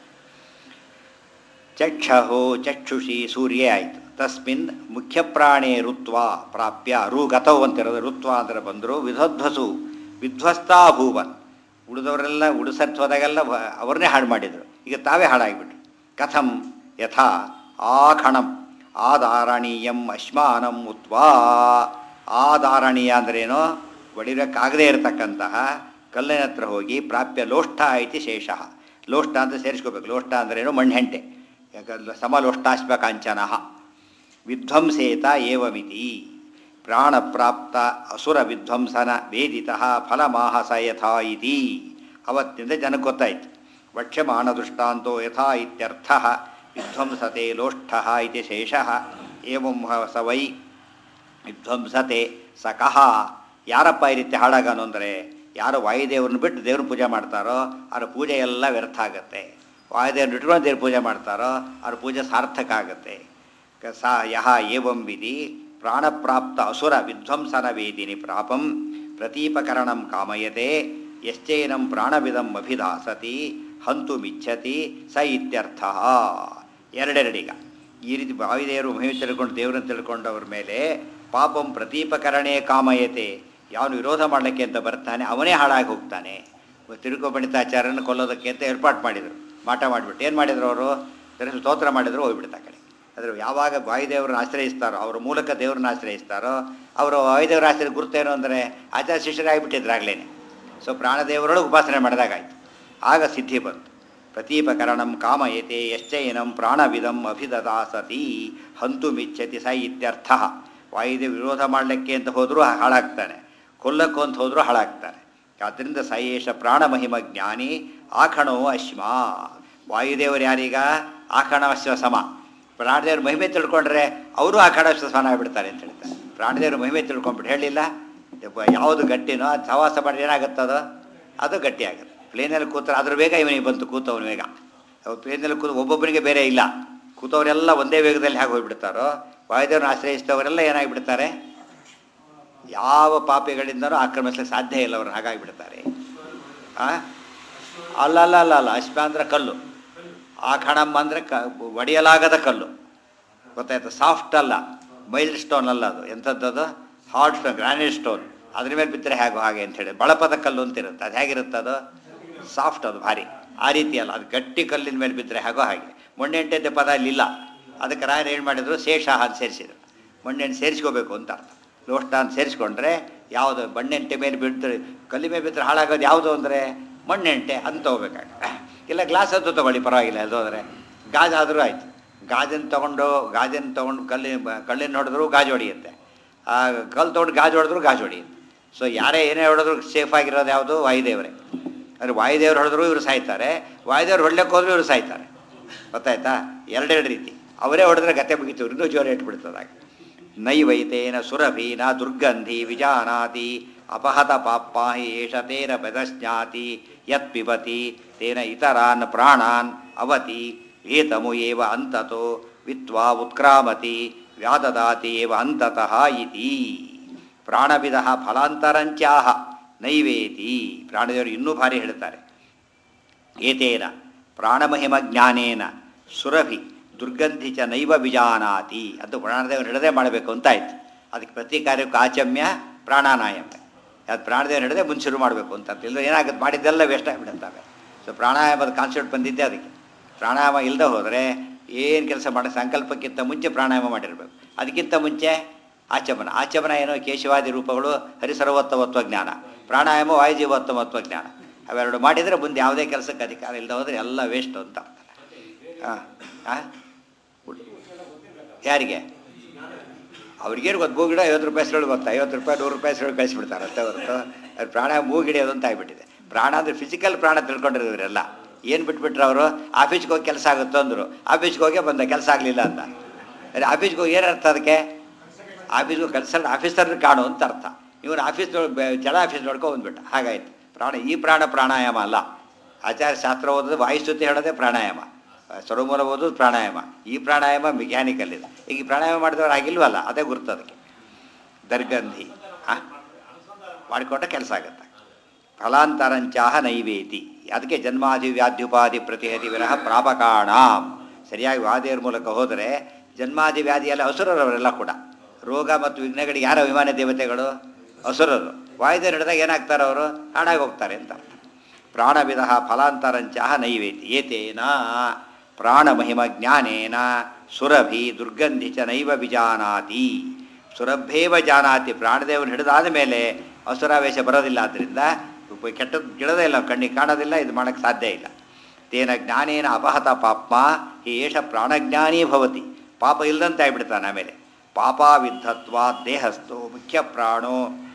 ಚಕ್ಷಹೋ ಚಕ್ಷುಷಿ ಸೂರ್ಯೇ ಆಯಿತು. ತಸ್ಮಿನ್ ಮುಖ್ಯ ಪ್ರಾಣೇ ಋತ್ವ ಪ್ರಾಪ್ಯ. ಋಗತವು ಅಂತಿರೋದು, ಋತ್ವ ಅಂದರೆ ಬಂದರು. ವಿಧ್ವಸ್ಸು ವಿಧ್ವಸ್ತಾಭೂವನ್. ಉಳಿದವರೆಲ್ಲ ಉಡಿಸತ್ತು ಹೋದಾಗೆಲ್ಲ ಅವ್ರನ್ನೇ ಹಾಳು ಮಾಡಿದರು, ಈಗ ತಾವೇ ಹಾಳಾಗಿಬಿಟ್ರು. ಕಥಂ ಯಥಾ ಆಖಣಂ ಆಧಾರಣೀಯಂ ಅಶ್ಮಾನಂ ಉತ್ವಾ. ಆಧಾರಣೀಯ ಅಂದ್ರೇನೋ, ಹೊಡಿರೋಕ್ಕಾಗದೇ ಇರತಕ್ಕಂತಹ ಕಲ್ಲಿನ ಹತ್ರ ಹೋಗಿ ಪ್ರಾಪ್ಯ ಲೋಷ್ಠ ಐತಿ ಶೇಷ. ಲೋಷ್ಠ ಅಂತ ಸೇರಿಸ್ಕೋಬೇಕು. ಲೋಷ್ಠ ಅಂದ್ರೇನು, ಮಣ್ಣೆಂಟೆ. ಯಾಕಂದ್ರೆ ಸಮಲೋಷ್ಟಾಶ್ವ ಕಾಂಚನ ವಿಧ್ವಂಸೇತ ಏವಮಿತಿ. ಪ್ರಾಣಪ್ರಾಪ್ತ ಅಸುರ ವಿಧ್ವಂಸನ ವೇದಿತ ಫಲಮಾಹಸ ಯಥಾ ಇತಿ. ಅವತ್ತಿಂದ ಜನಕ್ಕೆ ಗೊತ್ತಾಯಿತು. ವಕ್ಷ್ಯಮಾಣ ದೃಷ್ಟಾಂತೋ ಯಥಾ ಇತ್ಯರ್ಥ ವಿಧ್ವಂಸತೆ ಲೋಷ್ಠ ಇತಿ ಶೇಷ. ಏವಂ ಸ ವೈ ವಿಧ್ವಂಸತೆ ಸಕಃ. ಯಾರಪ್ಪ ಈ ರೀತಿ ಹಾಳಾಗನು ಅಂದರೆ, ಯಾರು ವಾಯುದೇವ್ರನ್ನ ಬಿಟ್ಟು ದೇವ್ರ ಪೂಜೆ ಮಾಡ್ತಾರೋ ಅವ್ರ ಪೂಜೆ ಎಲ್ಲ ವ್ಯರ್ಥ ಆಗುತ್ತೆ. ವಾಯುದೇವ್ರನ್ನ ಇಟ್ಕೊಂಡು ದೇವ್ರ ಪೂಜೆ ಮಾಡ್ತಾರೋ ಅವ್ರ ಪೂಜೆ ಸಾರ್ಥಕ ಆಗುತ್ತೆ. ಸ ಯಹ ಏವಂ ವಿಧಿ ಪ್ರಾಣಪ್ರಾಪ್ತ ಅಸುರ ವಿಧ್ವಂಸನ ವೇದಿನಿ ಪ್ರಾಪಂ ಪ್ರತೀಪಕರಣಂ ಕಾಮಯತೆ ಯಶ್ಚೈನಂ ಪ್ರಾಣವಿದಂ ಅಭಿದಾಸತಿ ಹಂತು ಮಿಚ್ಛತಿ ಸ ಇತ್ಯರ್ಥ. ಎರಡೆರಡೀಗ ಈ ರೀತಿ ವಾಯುದೇವರು ಮಹಿಮೆ ತಿಳ್ಕೊಂಡು ದೇವ್ರನ್ನ ತಿಳ್ಕೊಂಡವ್ರ ಮೇಲೆ ಪಾಪಂ ಪ್ರತೀಪಕರಣೇ ಕಾಮಯತೆ, ಯಾವನು ವಿರೋಧ ಮಾಡಲಿಕ್ಕೆ ಅಂತ ಬರ್ತಾನೆ ಅವನೇ ಹಾಳಾಗಿ ಹೋಗ್ತಾನೆ. ತಿರುಕೋಪಣಿತಾಚಾರ್ಯನ ಕೊಲ್ಲೋದಕ್ಕೆ ಅಂತ ಏರ್ಪಾಟ್ ಮಾಡಿದರು, ಮಾಟ ಮಾಡಿಬಿಟ್ಟು ಏನು ಮಾಡಿದ್ರು ಅವರು, ಸ್ತೋತ್ರ ಮಾಡಿದ್ರು, ಹೋಗ್ಬಿಡ್ತು ಆ ಕಡೆ. ಆದರೆ ಯಾವಾಗ ವಾಯುದೇವರನ್ನ ಆಶ್ರಯಿಸ್ತಾರೋ, ಅವರ ಮೂಲಕ ದೇವ್ರನ್ನ ಆಶ್ರಯಿಸ್ತಾರೋ, ಅವರು ವಾಯುದೇವರ ಆಶ್ರಯ ಗುರುತೇನು ಅಂದರೆ ಆಚಾರ್ಯ ಶಿಷ್ಯರಾಗಿಬಿಟ್ಟಿದ್ರು ಆಗ್ಲೇನೆ. ಸೊ ಪ್ರಾಣದೇವರೊಳಗೆ ಉಪಾಸನೆ ಮಾಡಿದಾಗಾಯ್ತು, ಆಗ ಸಿದ್ಧಿ ಬಂತು. ಪ್ರತೀಪಕರಣಂ ಕಾಮಯತೆ ಯಶ್ಚೈನಂ ಪ್ರಾಣವಿದಂ ಅಭಿದದಾಸತಿ ಹಂತು ಮಿಚ್ಚತಿ ಸ ಇತ್ಯರ್ಥ. ವಾಯುದೇವ ವಿರೋಧ ಮಾಡಲಿಕ್ಕೆ ಅಂತ ಹೋದರೂ ಹಾಳಾಗ್ತಾನೆ, ಕೊಲ್ಲಕ್ಕೂ ಅಂತ ಹೋದರೂ ಹಾಳಾಗ್ತಾನೆ. ಆದ್ದರಿಂದ ಸಯೇಷ ಪ್ರಾಣಮಹಿಮ ಜ್ಞಾನಿ ಆಖಣೋ ಅಶ್ಮ. ವಾಯುದೇವರು ಯಾರೀಗ ಆಖಣವಶ್ವ ಸಮ. ಪ್ರಾಣದೇವ್ರ ಮಹಿಮೆ ತಿಳ್ಕೊಂಡ್ರೆ ಅವರು ಆಖಣವಶ್ವ ಸಮಾನ ಆಗಿಬಿಡ್ತಾರೆ ಅಂತ ಹೇಳ್ತಾರೆ. ಪ್ರಾಣದೇವ್ರ ಮಹಿಮೆ ತಿಳ್ಕೊಂಡ್ಬಿಟ್ಟು ಹೇಳಿಲ್ಲ, ಯಾವುದು ಗಟ್ಟಿನೋ ಅದು ಸವಾಸ ಮಾಡಿದ್ರೆ ಏನಾಗುತ್ತದೋ ಅದು ಗಟ್ಟಿ ಆಗುತ್ತೆ. ಪ್ಲೇನಲ್ಲಿ ಕೂತ್ರೆ ಅದ್ರ ವೇಗ ಇವನಿಗೆ ಬಂತು, ಕೂತವನ ವೇಗ. ಪ್ಲೇನಲ್ಲಿ ಕೂತು ಒಬ್ಬೊಬ್ಬರಿಗೆ ಬೇರೆ ಇಲ್ಲ, ಕೂತವರೆಲ್ಲ ಒಂದೇ ವೇಗದಲ್ಲಿ ಹೇಗೆ ಹೋಗಿಬಿಡ್ತಾರೋ, ವಾಯುದೇವ್ರನ್ನ ಆಶ್ರಯಿಸಿದವರೆಲ್ಲ ಏನಾಗಿಬಿಡ್ತಾರೆ, ಯಾವ ಪಾಪಿಗಳಿಂದನೂ ಆಕ್ರಮಿಸಲಿಕ್ಕೆ ಸಾಧ್ಯ ಇಲ್ಲ, ಅವ್ರನ್ನ ಹಾಗಾಗಿಬಿಡ್ತಾರೆ. ಅಲ್ಲ ಅಶ್ಮ ಅಂದ್ರೆ ಕಲ್ಲು, ಆ ಖಣಮ್ಮ ಅಂದರೆ ಒಡೆಯಲಾಗದ ಕಲ್ಲು, ಗೊತ್ತಾಯ್ತು. ಸಾಫ್ಟ್ ಅಲ್ಲ, ಮೈಲ್ಡ್ ಸ್ಟೋನ್ ಅಲ್ಲ, ಅದು ಎಂಥದ್ದು, ಹಾರ್ಡ್ ಸ್ಟೋನ್, ಗ್ರಾನೈಟ್ ಸ್ಟೋನ್. ಅದ್ರ ಮೇಲೆ ಬಿದ್ದರೆ ಹೇಗೋ ಹಾಗೆ ಅಂಥೇಳಿ ಬಳಪದ ಕಲ್ಲು ಅಂತ ಇರುತ್ತೆ, ಅದು ಹೇಗಿರುತ್ತೆ, ಅದು ಸಾಫ್ಟ್, ಅದು ಭಾರಿ. ಆ ರೀತಿ ಅಲ್ಲ, ಅದು ಗಟ್ಟಿ ಕಲ್ಲಿನ ಮೇಲೆ ಬಿದ್ದರೆ ಹೇಗೋ ಹಾಗೆ. ಮೊಣ್ಣೆಂಟೆ ಅಂತ ಪದ ಅಲ್ಲಿಲ್ಲ, ಅದಕ್ಕೆ ರಾಯರು ಏನು ಮಾಡಿದ್ರು, ಶೇಷಾಹ ಅಂತ ಸೇರಿಸಿದ್ರು. ಮೊಣ್ಣೆಣ್ಣೆ ಸೇರಿಸ್ಕೋಬೇಕು ಅಂತ ಅರ್ಥ. ಲೋಷ್ಟ ಅಂತ ಸೇರಿಸ್ಕೊಂಡ್ರೆ ಯಾವುದು ಬಣ್ಣೆಂಟೆ ಮೇಲೆ ಬಿಡ್ತಾರೆ, ಕಲ್ಲಿ ಮೇಲೆ ಬಿದ್ದರೆ ಹಾಳಾಗೋದು ಯಾವುದು ಅಂದರೆ ಮಣ್ಣೆಂಟೆ ಅಂತ ತೊಗೋಬೇಕಾಗ. ಇಲ್ಲ ಗ್ಲಾಸ್ ಅಂತೂ ತೊಗೊಳ್ಳಿ, ಪರವಾಗಿಲ್ಲ, ಅದು ಅಂದರೆ ಗಾಜಾದರೂ ಆಯಿತು. ಗಾಜನ್ನು ತೊಗೊಂಡು ಕಲ್ಲಿನ ಹೊಡೆದ್ರು ಗಾಜು ಹೊಡೆಯುತ್ತೆ, ಆ ಕಲ್ಲು ತೊಗೊಂಡು ಗಾಜು ಹೊಡೆದ್ರು ಗಾಜು ಹೊಡೆಯುತ್ತೆ. ಸೊ ಯಾರೇ ಏನೇ ಹೊಡೆದ್ರು ಸೇಫ್ ಆಗಿರೋದು ಯಾವುದು, ವಾಯುದೇವರೇ. ಅಂದರೆ ವಾಯುದೇವ್ರು ಹೊಡೆದ್ರು ಇವರು ಸಾಯ್ತಾರೆ, ವಾಯುದೇವ್ರು ಹೊಡ್ಲಿಕ್ಕೆ ಹೋದ್ರು ಇವರು ಸಾಯ್ತಾರೆ, ಗೊತ್ತಾಯ್ತಾ. ಎರಡೆರಡು ರೀತಿ. ಅವರೇ ಹೊಡೆದ್ರೆ ಗತೆ ಮುಗಿತು, ಇನ್ನೂ ಜೋರು ಇಟ್ಬಿಡ್ತದಾಗ. ನೈವೈತೇನ ಸುರಭೀನ ದುರ್ಗಂಧಿ ವಿಜಾನಾತಿ ಅಪಹತ ಪಾಪ್ಪಾಹಿ ಏಷ ತೇನ ಬೆದಸ್ನಾತಿ ಯತ್ ಪಿಬತಿ ತೇನ ಇತರಾನ್ ಪ್ರಾಣಾನ್ ಅವತಿ ಏತಮು ಏವ ಅಂತತೋ ವಿತ್ವಾ ಉತ್ಕ್ರಾಮತಿ ವ್ಯಾದದಾತಿ ಏವ ಅಂತತಃ ಇತಿ. ಪ್ರಾಣವಿದ ಫಲಾಂತರಂಚಾಹ ನೈವೇತಿ. ಪ್ರಾಣದೇವರು ಇನ್ನೂ ಭಾರಿ ಹೇಳ್ತಾರೆ. ಏತೇನ ಪ್ರಾಣಮಹಿಮ ಜ್ಞಾನೇನ ಸುರಭಿ ದುರ್ಗಂಧಿ ಚ ನೈವ ವಿಜಾನಾತಿ. ಅದು ಪ್ರಾಣದೇವರು ಹಿಡದೆ ಮಾಡಬೇಕು ಅಂತಾಯ್ತು. ಅದಕ್ಕೆ ಪ್ರತಿ ಕಾರ್ಯಕ್ಕೂ ಆಚಮ್ಯ ಪ್ರಾಣಾನಾಯಮ್ಯ. ಅದು ಪ್ರಾಣದೇವರು ಹಿಡದೆ ಮುಂಚೆ ಶುರು ಮಾಡಬೇಕು ಅಂತ. ಇಲ್ಲ ಏನಾಗುತ್ತೆ, ಮಾಡಿದ್ದೆಲ್ಲ ವೇಸ್ಟ್ ಆಗಿಬಿಡುತ್ತವೆ. ಸೊ ಪ್ರಾಣಾಯಾಮದ ಕಾನ್ಸೆಪ್ಟ್ ಬಂದಿದ್ದೆ ಅದಕ್ಕೆ. ಪ್ರಾಣಾಯಾಮ ಇಲ್ಲದೆ ಹೋದರೆ ಏನು ಕೆಲಸ ಮಾಡೋ, ಸಂಕಲ್ಪಕ್ಕಿಂತ ಮುಂಚೆ ಪ್ರಾಣಾಯಾಮ ಮಾಡಿರಬೇಕು. ಅದಕ್ಕಿಂತ ಮುಂಚೆ ಆಚಮನ ಏನೋ ಕೇಶವಾದಿ ರೂಪಗಳು ಹರಿಸರ್ವೋತ್ತಮತ್ವ ಜ್ಞಾನ, ಪ್ರಾಣಾಯಾಮ ವಾಯುಜೀವೋತ್ತಮತ್ವ ಜ್ಞಾನ. ಅವೆರಡು ಮಾಡಿದರೆ ಮುಂದೆ ಯಾವುದೇ ಕೆಲಸಕ್ಕೆ ಅಧಿಕಾರ ಇಲ್ಲದೆ ಹೋದರೆ ಎಲ್ಲ ವೇಸ್ಟ್ ಅಂತ. ಯಾರಿಗೆ ಅವ್ರಿಗೇನು ಗೊತ್ತು, ಮೂಗಿಡ 50 ರೂಪಾಯಿ ಹೆಸರು ಗೊತ್ತಾ, 50 ರೂಪಾಯಿ 100 ರೂಪಾಯಿ ಹೆಸರು ಕಳಿಸ್ಬಿಡ್ತಾರೆ ಅಷ್ಟೇ ಹೊರತು ಅದು ಪ್ರಾಣಾಯಾಮ ಮೂಗಿಡಿಯೋದು ಅಂತ ಆಗಿಬಿಟ್ಟಿದೆ. ಪ್ರಾಣ ಅಂದರೆ ಫಿಸಿಕಲ್ ಪ್ರಾಣ ತಿಳ್ಕೊಂಡಿರೋರೆಲ್ಲ ಏನು ಬಿಟ್ಬಿಟ್ರೆ ಅವರು, ಆಫೀಸ್ಗೆ ಹೋಗಿ ಕೆಲಸ ಆಗುತ್ತೋ ಅಂದರು, ಆಫೀಸ್ಗೆ ಹೋಗಿ ಬಂದ ಕೆಲಸ ಆಗಲಿಲ್ಲ ಅಂತ. ಅದೇ ಆಫೀಸ್ಗೆ ಹೋಗಿ ಏನರ್ಥ ಅದಕ್ಕೆ, ಆಫೀಸ್ಗೆ ಕೆಲಸ ಆಫೀಸರ್ ಕಾಣು ಅಂತ ಅರ್ಥ. ಇವನು ಜಡ ಆಫೀಸ್ ನೋಡ್ಕೊ ಬಂದ್ಬಿಟ್ಟ, ಹಾಗಾಯ್ತು. ಈ ಪ್ರಾಣಾಯಾಮ ಅಲ್ಲ. ಆಚಾರ್ಯ ಶಾಸ್ತ್ರ ಓದೋದು ವಾಯುಸ್ತುತಿ ಹೇಳೋದೇ ಪ್ರಾಣಾಯಾಮ, ಸರ್ವಮೂಲ ಓದೋದು ಪ್ರಾಣಾಯಾಮ. ಈ ಪ್ರಾಣಾಯಾಮ ಮೆಕ್ಯಾನಿಕಲ್ ಇದೆ. ಈಗ ಈ ಪ್ರಾಣಾಯಾಮ ಮಾಡಿದವ್ರು ಆಗಿಲ್ವಲ್ಲ, ಅದೇ ಗುರುತು ಅದಕ್ಕೆ. ದರ್ಗಂಧಿ ಮಾಡಿಕೊಟ್ಟ ಕೆಲಸ ಆಗುತ್ತೆ. ಫಲಾಂತರಂಚಾಹ ನೈವೇತಿ. ಅದಕ್ಕೆ ಜನ್ಮಾದಿ ವ್ಯಾಧ್ಯುಪಾದಿ ಪ್ರತಿಹತಿ ವಿರಹ ಪ್ರಾಪಕಾಣ. ಸರಿಯಾಗಿ ವಾದಿಯರ ಮೂಲಕ ಹೋದರೆ ಜನ್ಮಾದಿ ವ್ಯಾಧಿಯೆಲ್ಲ ಅಸುರರವರೆಲ್ಲ ಕೂಡ. ರೋಗ ಮತ್ತು ವಿಘ್ನಗಳಿಗೆ ಯಾರ ಅಭಿಮಾನ ದೇವತೆಗಳು, ಅಸುರರು. ವಾಯುದೇವರು ಹಿಡಿದಾಗ ಏನಾಗ್ತಾರೆ, ಅವರು ಹಾಳಾಗಿ ಹೋಗ್ತಾರೆ ಅಂತ. ಪ್ರಾಣವಿಧ ಫಲಾಂತರಂಚಾಹ ನೈವೇತಿ. ಏತೇನ ಪ್ರಾಣಮಹಿಮ ಜ್ಞಾನೇನ ಸುರಭಿ ದುರ್ಗಂಧಿ ಚ ನೈವ ವಿಜಾನಾತಿ. ಸುರಭ್ಯೇವ ಜಾನಾತಿ. ಪ್ರಾಣದೇವನ ಹಿಡಿದಾದ ಮೇಲೆ ಅಸುರಾವೇಶ ಬರೋದಿಲ್ಲ. ಆದ್ದರಿಂದ ಕೆಟ್ಟದ್ದು ಗಿಡದೇ ಇಲ್ಲ, ಕಣ್ಣಿಗೆ ಕಾಣೋದಿಲ್ಲ, ಇದು ಮಾಡೋಕ್ಕೆ ಸಾಧ್ಯ ಇಲ್ಲ. ತೇನ ಜ್ಞಾನೇನ ಅಪಹತ ಪಾಪ್ಮ ಹಿ ಏಷ ಪ್ರಾಣಜ್ಞಾನೀ ಭವತಿ. ಪಾಪ ಇಲ್ಲದಂತೆ ಆಗಿಬಿಡ್ತಾನೆ. ಆಮೇಲೆ ಪಾಪಾವಿದ್ಧತ್ವಾ ದೇಹಸ್ಥೋ ಮುಖ್ಯ ಪ್ರಾಣೋ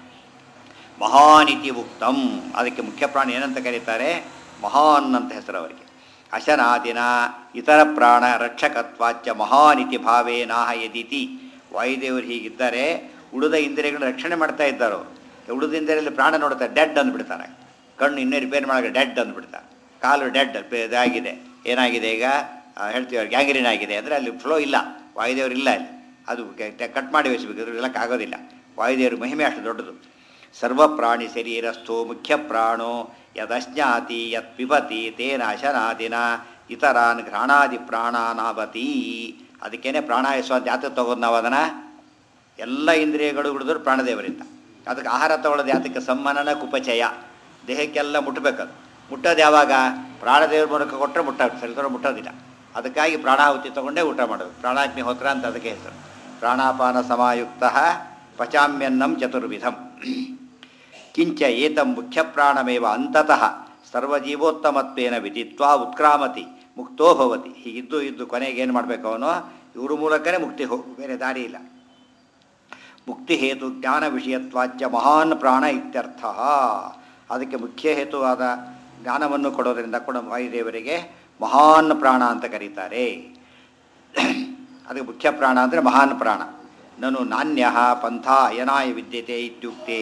ಮಹಾನಿತಿ ಉಕ್ತಂ. ಅದಕ್ಕೆ ಮುಖ್ಯ ಪ್ರಾಣ ಏನಂತ ಕರೀತಾರೆ, ಮಹಾನ್ ಅಂತ ಹೆಸರು ಅವರಿಗೆ. ಅಶನಾದಿನ ಇತರ ಪ್ರಾಣ ರಕ್ಷಕತ್ವಾಚ್ಯ ಮಹಾನಿತಿ ಭಾವೇನಾಹ ಯದಿತಿ. ವಾಯುದೇವರು ಹೀಗಿದ್ದರೆ ಉಳಿದ ಇಂದ್ರಿಯಗಳನ್ನ ರಕ್ಷಣೆ ಮಾಡ್ತಾ ಇದ್ದಾರೋ. ಉಳಿದ ಇಂದ್ರಿಯಲ್ಲಿ ಪ್ರಾಣ ನೋಡ್ತಾರೆ, ಡೆಡ್ ಅಂದ್ಬಿಡ್ತಾರೆ. ಕಣ್ಣು ಇನ್ನೇ ರಿಪೇರ್ ಮಾಡೋಕೆ ಡೆಡ್ ಅಂದ್ಬಿಡ್ತಾರೆ. ಕಾಲು ಡೆಡ್ ಇದಾಗಿದೆ, ಏನಾಗಿದೆ ಈಗ ಹೇಳ್ತೀವಿ, ಗ್ಯಾಂಗ್ರೀನ್ ಆಗಿದೆ ಅಂದರೆ ಅಲ್ಲಿ ಫ್ಲೋ ಇಲ್ಲ, ವಾಯುದೇವರು ಇಲ್ಲ ಅಲ್ಲಿ. ಅದು ಕಟ್ ಮಾಡಿ ವೇಸಬೇಕು, ಇದ್ರಲ್ಲಕ್ಕೆ ಆಗೋದಿಲ್ಲ. ವಾಯುದೇವ್ರ ಮಹಿಮೆ ಅಷ್ಟು ದೊಡ್ಡದು. ಸರ್ವಪ್ರಾಣಿ ಶರೀರಸ್ಥೋ ಮುಖ್ಯ ಪ್ರಾಣೋ ಯದಶ್ನಾತಿ ಯತ್ ಪಿಬತಿ ತೇನ ಅಶನಾದಿನ ಇತರಾನ್ ಘ್ರಾಣಾದಿ ಪ್ರಾಣಾನಾವತಿ. ಅದಕ್ಕೇನೆ ಪ್ರಾಣಾಯಸ್ವ ಅಂತ ಯಾತಕ್ಕೆ ತಗೋದು ನಾವು ಅದನ್ನು, ಎಲ್ಲ ಇಂದ್ರಿಯಗಳು ಹಿಡಿದ್ರು ಪ್ರಾಣದೇವರಿಂದ. ಅದಕ್ಕೆ ಆಹಾರ ತಗೊಳ್ಳೋದು ಯಾತಕ್ಕೆ? ಸಂಮನನ ಕುಪಚಯ, ದೇಹಕ್ಕೆಲ್ಲ ಮುಟ್ಟಬೇಕದು. ಮುಟ್ಟೋದು ಯಾವಾಗ? ಪ್ರಾಣದೇವ್ರ ಮೂಲಕ ಕೊಟ್ಟರೆ ಸರಿದ್ರೆ ಮುಟ್ಟೋದಿಲ್ಲ. ಅದಕ್ಕಾಗಿ ಪ್ರಾಣಾಹುತಿ ತೊಗೊಂಡೇ ಊಟ ಮಾಡೋದು. ಪ್ರಾಣಾಗ್ನಿಹೋತ್ರ ಅಂತ ಅದಕ್ಕೆ ಹೆಸರು. ಪ್ರಾಣಾಪಾನ ಸಮಾಯುಕ್ತ ಪಚಾಮ್ಯನ್ನಂ ಚತುರ್ವಿಧಂ. ಕಿಂಚ ಏತಂ ಮುಖ್ಯ ಪ್ರಾಣಮೇವ ಅಂತತಃ ಸರ್ವಜೀವೋತ್ತಮತ್ವೇನ ವಿದಿತ್ವಾ ಉತ್ಕ್ರಾಮತಿ ಮುಕ್ತೋ ಭವತಿ. ಹೀಗಿದ್ದು ಇದ್ದು ಕೊನೆಗೆ ಏನು ಮಾಡಬೇಕು ಅವನು? ಇವ್ರ ಮೂಲಕನೇ ಮುಕ್ತಿ ಬೇರೆ ದಾರಿ ಇಲ್ಲ. ಮುಕ್ತಿ ಹೇತು ಜ್ಞಾನ ವಿಷಯತ್ವಾಚ್ಯ ಮಹಾನ್ ಪ್ರಾಣ ಇತ್ಯರ್ಥ. ಅದಕ್ಕೆ ಮುಖ್ಯ ಹೇತುವಾದ ಜ್ಞಾನವನ್ನು ಕೊಡೋದರಿಂದ ಕೂಡ ವಾಯುದೇವರಿಗೆ ಮಹಾನ್ ಪ್ರಾಣ ಅಂತ ಕರೀತಾರೆ. ಅದಕ್ಕೆ ಮುಖ್ಯ ಪ್ರಾಣ ಅಂದರೆ ಮಹಾನ್ ಪ್ರಾಣ. ನನು ನಾಣ್ಯ ಪಂಥ ಅಯನಾಯ ವಿದ್ಯತೆ ಇತ್ಯುಕ್ತೆ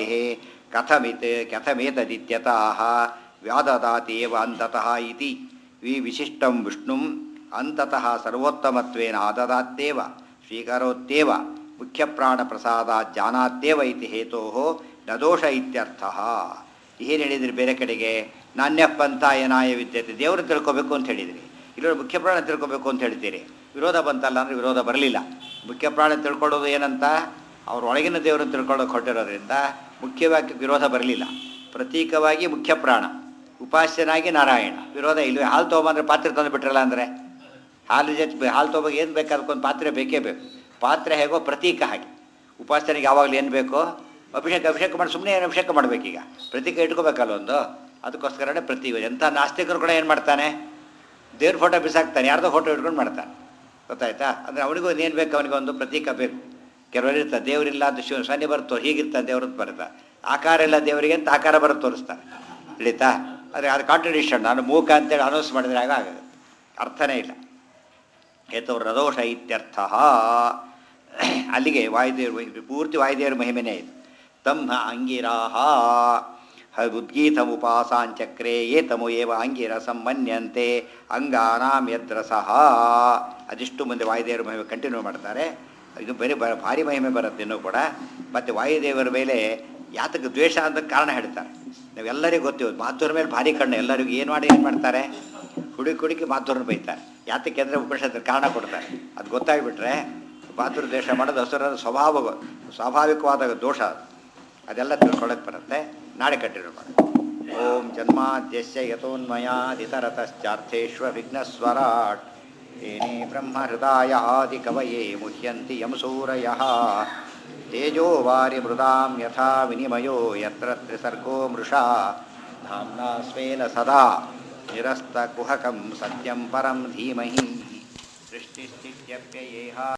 ಕಥಮೇತದಿತ್ಯತಃ ವ್ಯಾದದಾತೇವ ಅಂತತಃ ಇತಿ ವಿಶಿಷ್ಟಂ ವಿಷ್ಣುಂ ಅಂತತಃ ಸರ್ವೋತ್ತಮತ್ವೇನ ಆದದಾತ್ಯೇವ ಸ್ವೀಕರೋತ್ಯೇವ ಮುಖ್ಯ ಪ್ರಾಣ ಪ್ರಸಾದ ಜಾನಾತ್ಯೇವ ಇತಿ ಹೇತೋ ನ ದೋಷ ಇತ್ಯರ್ಥಃ. ಏನು ಹೇಳಿದ್ರಿ? ಬೇರೆ ಕಡೆಗೆ ನಾಣ್ಯ ಪಂಥ ಅಯನಾಯ ವಿದ್ಯತೆ, ದೇವರು ತಿಳ್ಕೊಬೇಕು ಅಂತ ಹೇಳಿದ್ರಿ. ಇಲ್ಲೊಂದು ಮುಖ್ಯ ಪ್ರಾಣ ತಿಳ್ಕೊಬೇಕು ಅಂತ ಹೇಳ್ತೀರಿ. ವಿರೋಧ ಬಂತಲ್ಲ ಅಂದರೆ ವಿರೋಧ ಬರಲಿಲ್ಲ. ಮುಖ್ಯ ಪ್ರಾಣ ತಿಳ್ಕೊಳ್ಳೋದು ಏನಂತ? ಅವ್ರ ಒಳಗಿನ ದೇವರನ್ನು ತಿಳ್ಕೊಳ್ಳೋಕೆ ಹೊರಟಿರೋದ್ರಿಂದ ಮುಖ್ಯವಾಗಿ ವಿರೋಧ ಬರಲಿಲ್ಲ. ಪ್ರತೀಕವಾಗಿ ಮುಖ್ಯ ಪ್ರಾಣ, ಉಪಾಸ್ಯನಾಗಿ ನಾರಾಯಣ. ವಿರೋಧ ಇಲ್ಲವೇ? ಹಾಲು ತೊಗೊಂಬಂದ್ರೆ ಪಾತ್ರೆ ತಂದು ಬಿಟ್ರಲ್ಲ ಅಂದರೆ ಹಾಲು ಹಾಲು ತೊಗೊಂಬಾಗ ಏನು ಬೇಕು? ಅದಕ್ಕೊಂದು ಪಾತ್ರೆ ಬೇಕೇ ಬೇಕು. ಪಾತ್ರೆ ಹೇಗೋ ಪ್ರತೀಕ ಹಾಗೆ ಉಪಾಸನೆಗೆ ಯಾವಾಗಲೂ ಏನು ಬೇಕೋ? ಅಭಿಷೇಕ ಮಾಡಿ ಸುಮ್ಮನೆ ಏನು ಅಭಿಷೇಕ ಮಾಡಬೇಕೀಗ? ಪ್ರತೀಕ ಇಟ್ಕೋಬೇಕಲ್ಲ ಒಂದು. ಅದಕ್ಕೋಸ್ಕರನೇ ಪ್ರತಿ ಎಂಥ ನಾಸ್ತಿಕರು ಕೂಡ ಏನು ಮಾಡ್ತಾನೆ? ದೇವ್ರ ಫೋಟೋ ಬಿಸಾಕ್ತಾನೆ, ಯಾರ್ದೋ ಫೋಟೋ ಇಟ್ಕೊಂಡು ಮಾಡ್ತಾನೆ. ಗೊತ್ತಾಯ್ತಾ? ಅಂದರೆ ಅವನಿಗೂ ಏನು ಬೇಕು? ಅವನಿಗೆ ಒಂದು ಪ್ರತೀಕ ಬೇಕು. ಕೆಲವರು ಇರ್ತಾರೆ ದೇವರಿಲ್ಲ ಅಂತ ಸನ್ನಿ ಬರುತ್ತೋ ಹೀಗಿರ್ತಾರೆ ದೇವ್ರದ್ದು ಬರುತ್ತೆ. ಆಕಾರ ಇಲ್ಲ ದೇವರಿಗೆ ಅಂತ ಆಕಾರ ಬರುತ್ತೆ ತೋರಿಸ್ತಾರೆ. ತಿಳಿತಾ? ಆದರೆ ಅದು ಕಾಂಟ್ರಡಿಕ್ಷನ್. ನಾನು ಮೂಕ ಅಂತೇಳಿ ಅನೌನ್ಸ್ ಮಾಡಿದರೆ ಆಗ ಆಗುತ್ತೆ, ಅರ್ಥನೇ ಇಲ್ಲ. ಏತೋ ರದೋಷ ಇತ್ಯರ್ಥ. ಅಲ್ಲಿಗೆ ವಾಯುದೇವರು ಪೂರ್ತಿ ವಾಯುದೇವರ ಮಹಿಮೆನೇ ಇದು. ತಮ್ಮ ಅಂಗಿರಾಹ ಉದ್ಗೀತಮುಪಾಸಾಂಚಕ್ರೆ ಏತಮು ಏವ ಅಂಗಿರಸಂ ಮನ್ಯಂತೆ ಅಂಗಾನಾಂ ಯದ್ರಸಃ. ಅದಿಷ್ಟು ಮುಂದೆ ವಾಯುದೇವರ ಮಹಿಮೆ ಕಂಟಿನ್ಯೂ ಮಾಡ್ತಾರೆ. ಇದು ಬೇರೆ ಭಾರಿ ಮಹಿಮೆ ಬರುತ್ತೆ ಇನ್ನೂ ಕೂಡ. ಮತ್ತು ವಾಯುದೇವರ ಮೇಲೆ ಯಾತಕ್ಕೆ ದ್ವೇಷ ಅಂತ ಕಾರಣ ಹೇಳ್ತಾರೆ. ನಾವೆಲ್ಲರಿಗೂ ಗೊತ್ತಿರೋದು ಮಾಧುರ ಮೇಲೆ ಭಾರಿ ಕಣ್ಣು. ಎಲ್ಲರಿಗೂ ಏನು ಮಾಡ್ತಾರೆ? ಹುಡುಕಿ ಮಾಧುರನ ಬೈತಾರೆ. ಯಾತಕ್ಕೆ ಅಂದರೆ ಉಪನಿಷತ್ತರ ಕಾರಣ ಕೊಡ್ತಾರೆ. ಅದು ಗೊತ್ತಾಗಿಬಿಟ್ರೆ ಮಾಧುರ ದ್ವೇಷ ಮಾಡೋದು ಹಸುರದ ಸ್ವಾಭಾವಿಕವಾದ ದೋಷ. ಅದೆಲ್ಲ ತಿಳ್ಕೊಳ್ಳೋಕೆ ಬರುತ್ತೆ. ನಾಳೆ ಕಂಟಿನ್ಯೂ ಮಾಡಿ. ಓಂ ಜನ್ಮಾದ್ಯಸ್ಯ ಯತೋನ್ಮಯಾದಿತರತಶ್ಚಾರ್ಥೇಶ್ವ ವಿಘ್ನಸ್ವರಾಟ್ ಏನೇ ಬ್ರಹ್ಮ ಹೃದಯ ಆದಿ ಕವಯೇ ಮುಹ್ಯಂತಿ ಯಂ ಸೂರಯಃ ತೇಜೋ ವಾರಿ ಮೃದಾಂ ಯಥಾ ವಿನಿಮಯೋ ಯತ್ರ ತ್ರಿಸರ್ಗೋ ಮೃಷಾ ಧಾಮ್ನಾ ಸ್ವೇನ ಸದಾ ನಿರಸ್ತಕುಹಕಂ ಸತ್ಯಂ ಪರಂ ಧೀಮಹಿ ಸೃಷ್ಟಿಸ್ಥಿತ್ಯಪ್ಯಯೇಹ.